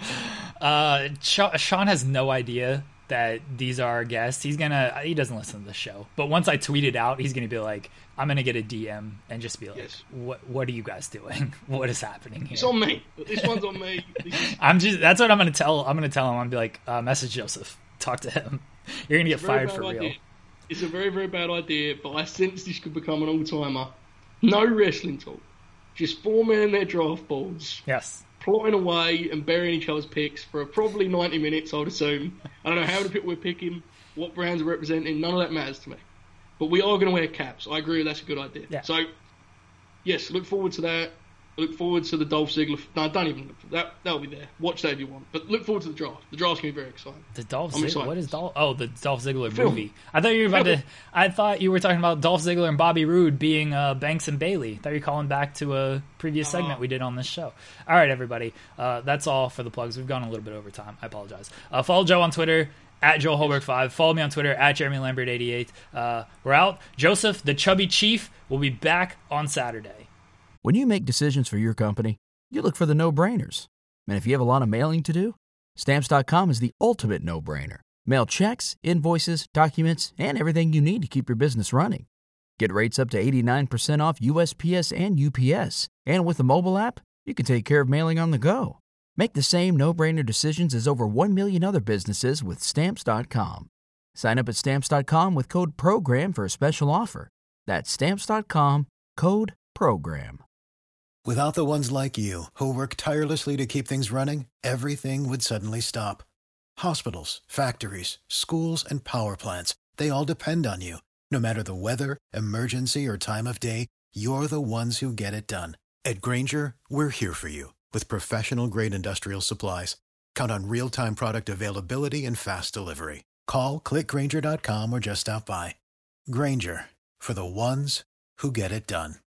Sean has no idea that these are our guests. He doesn't listen to the show. But once I tweet it out, he's gonna be like, I'm gonna get a DM and just be like, yes. What are you guys doing? What is happening here? It's on me. This one's on me. That's what I'm gonna tell him. I'm gonna be like, message Joseph. Talk to him. You're gonna get fired for real. It's a very, very bad idea, but I sense this could become an all-timer. No wrestling talk. Just 4 men in their draft boards. Yes. Plotting away and burying each other's picks for probably 90 minutes, I would assume. I don't know how many people we're picking, what brands we're representing. None of that matters to me. But we are going to wear caps. I agree that's a good idea. Yeah. So, yes, look forward to that. Look forward to the Dolph Ziggler. No, don't even look for that. That'll be there. Watch that if you want. But look forward to the draft. The draft's going to be very exciting. The Dolph Ziggler? What is Dolph? Oh, the Dolph Ziggler movie. I thought you were talking about Dolph Ziggler and Bobby Roode being Banks and Bailey. I thought you were calling back to a previous segment we did on this show. All right, everybody. That's all for the plugs. We've gone a little bit over time. I apologize. Follow Joe on Twitter. At Joel Holbrook5. Follow me on Twitter at Jeremy Lambert88. We're out. Joseph, the Chubby Chief, will be back on Saturday. When you make decisions for your company, you look for the no-brainers. And if you have a lot of mailing to do, Stamps.com is the ultimate no-brainer. Mail checks, invoices, documents, and everything you need to keep your business running. Get rates up to 89% off USPS and UPS. And with the mobile app, you can take care of mailing on the go. Make the same no-brainer decisions as over 1 million other businesses with Stamps.com. Sign up at Stamps.com with code PROGRAM for a special offer. That's Stamps.com, code PROGRAM. Without the ones like you, who work tirelessly to keep things running, everything would suddenly stop. Hospitals, factories, schools, and power plants, they all depend on you. No matter the weather, emergency, or time of day, you're the ones who get it done. At Grainger, we're here for you with professional-grade industrial supplies. Count on real-time product availability and fast delivery. Call, clickgrainger.com, or just stop by. Grainger, for the ones who get it done.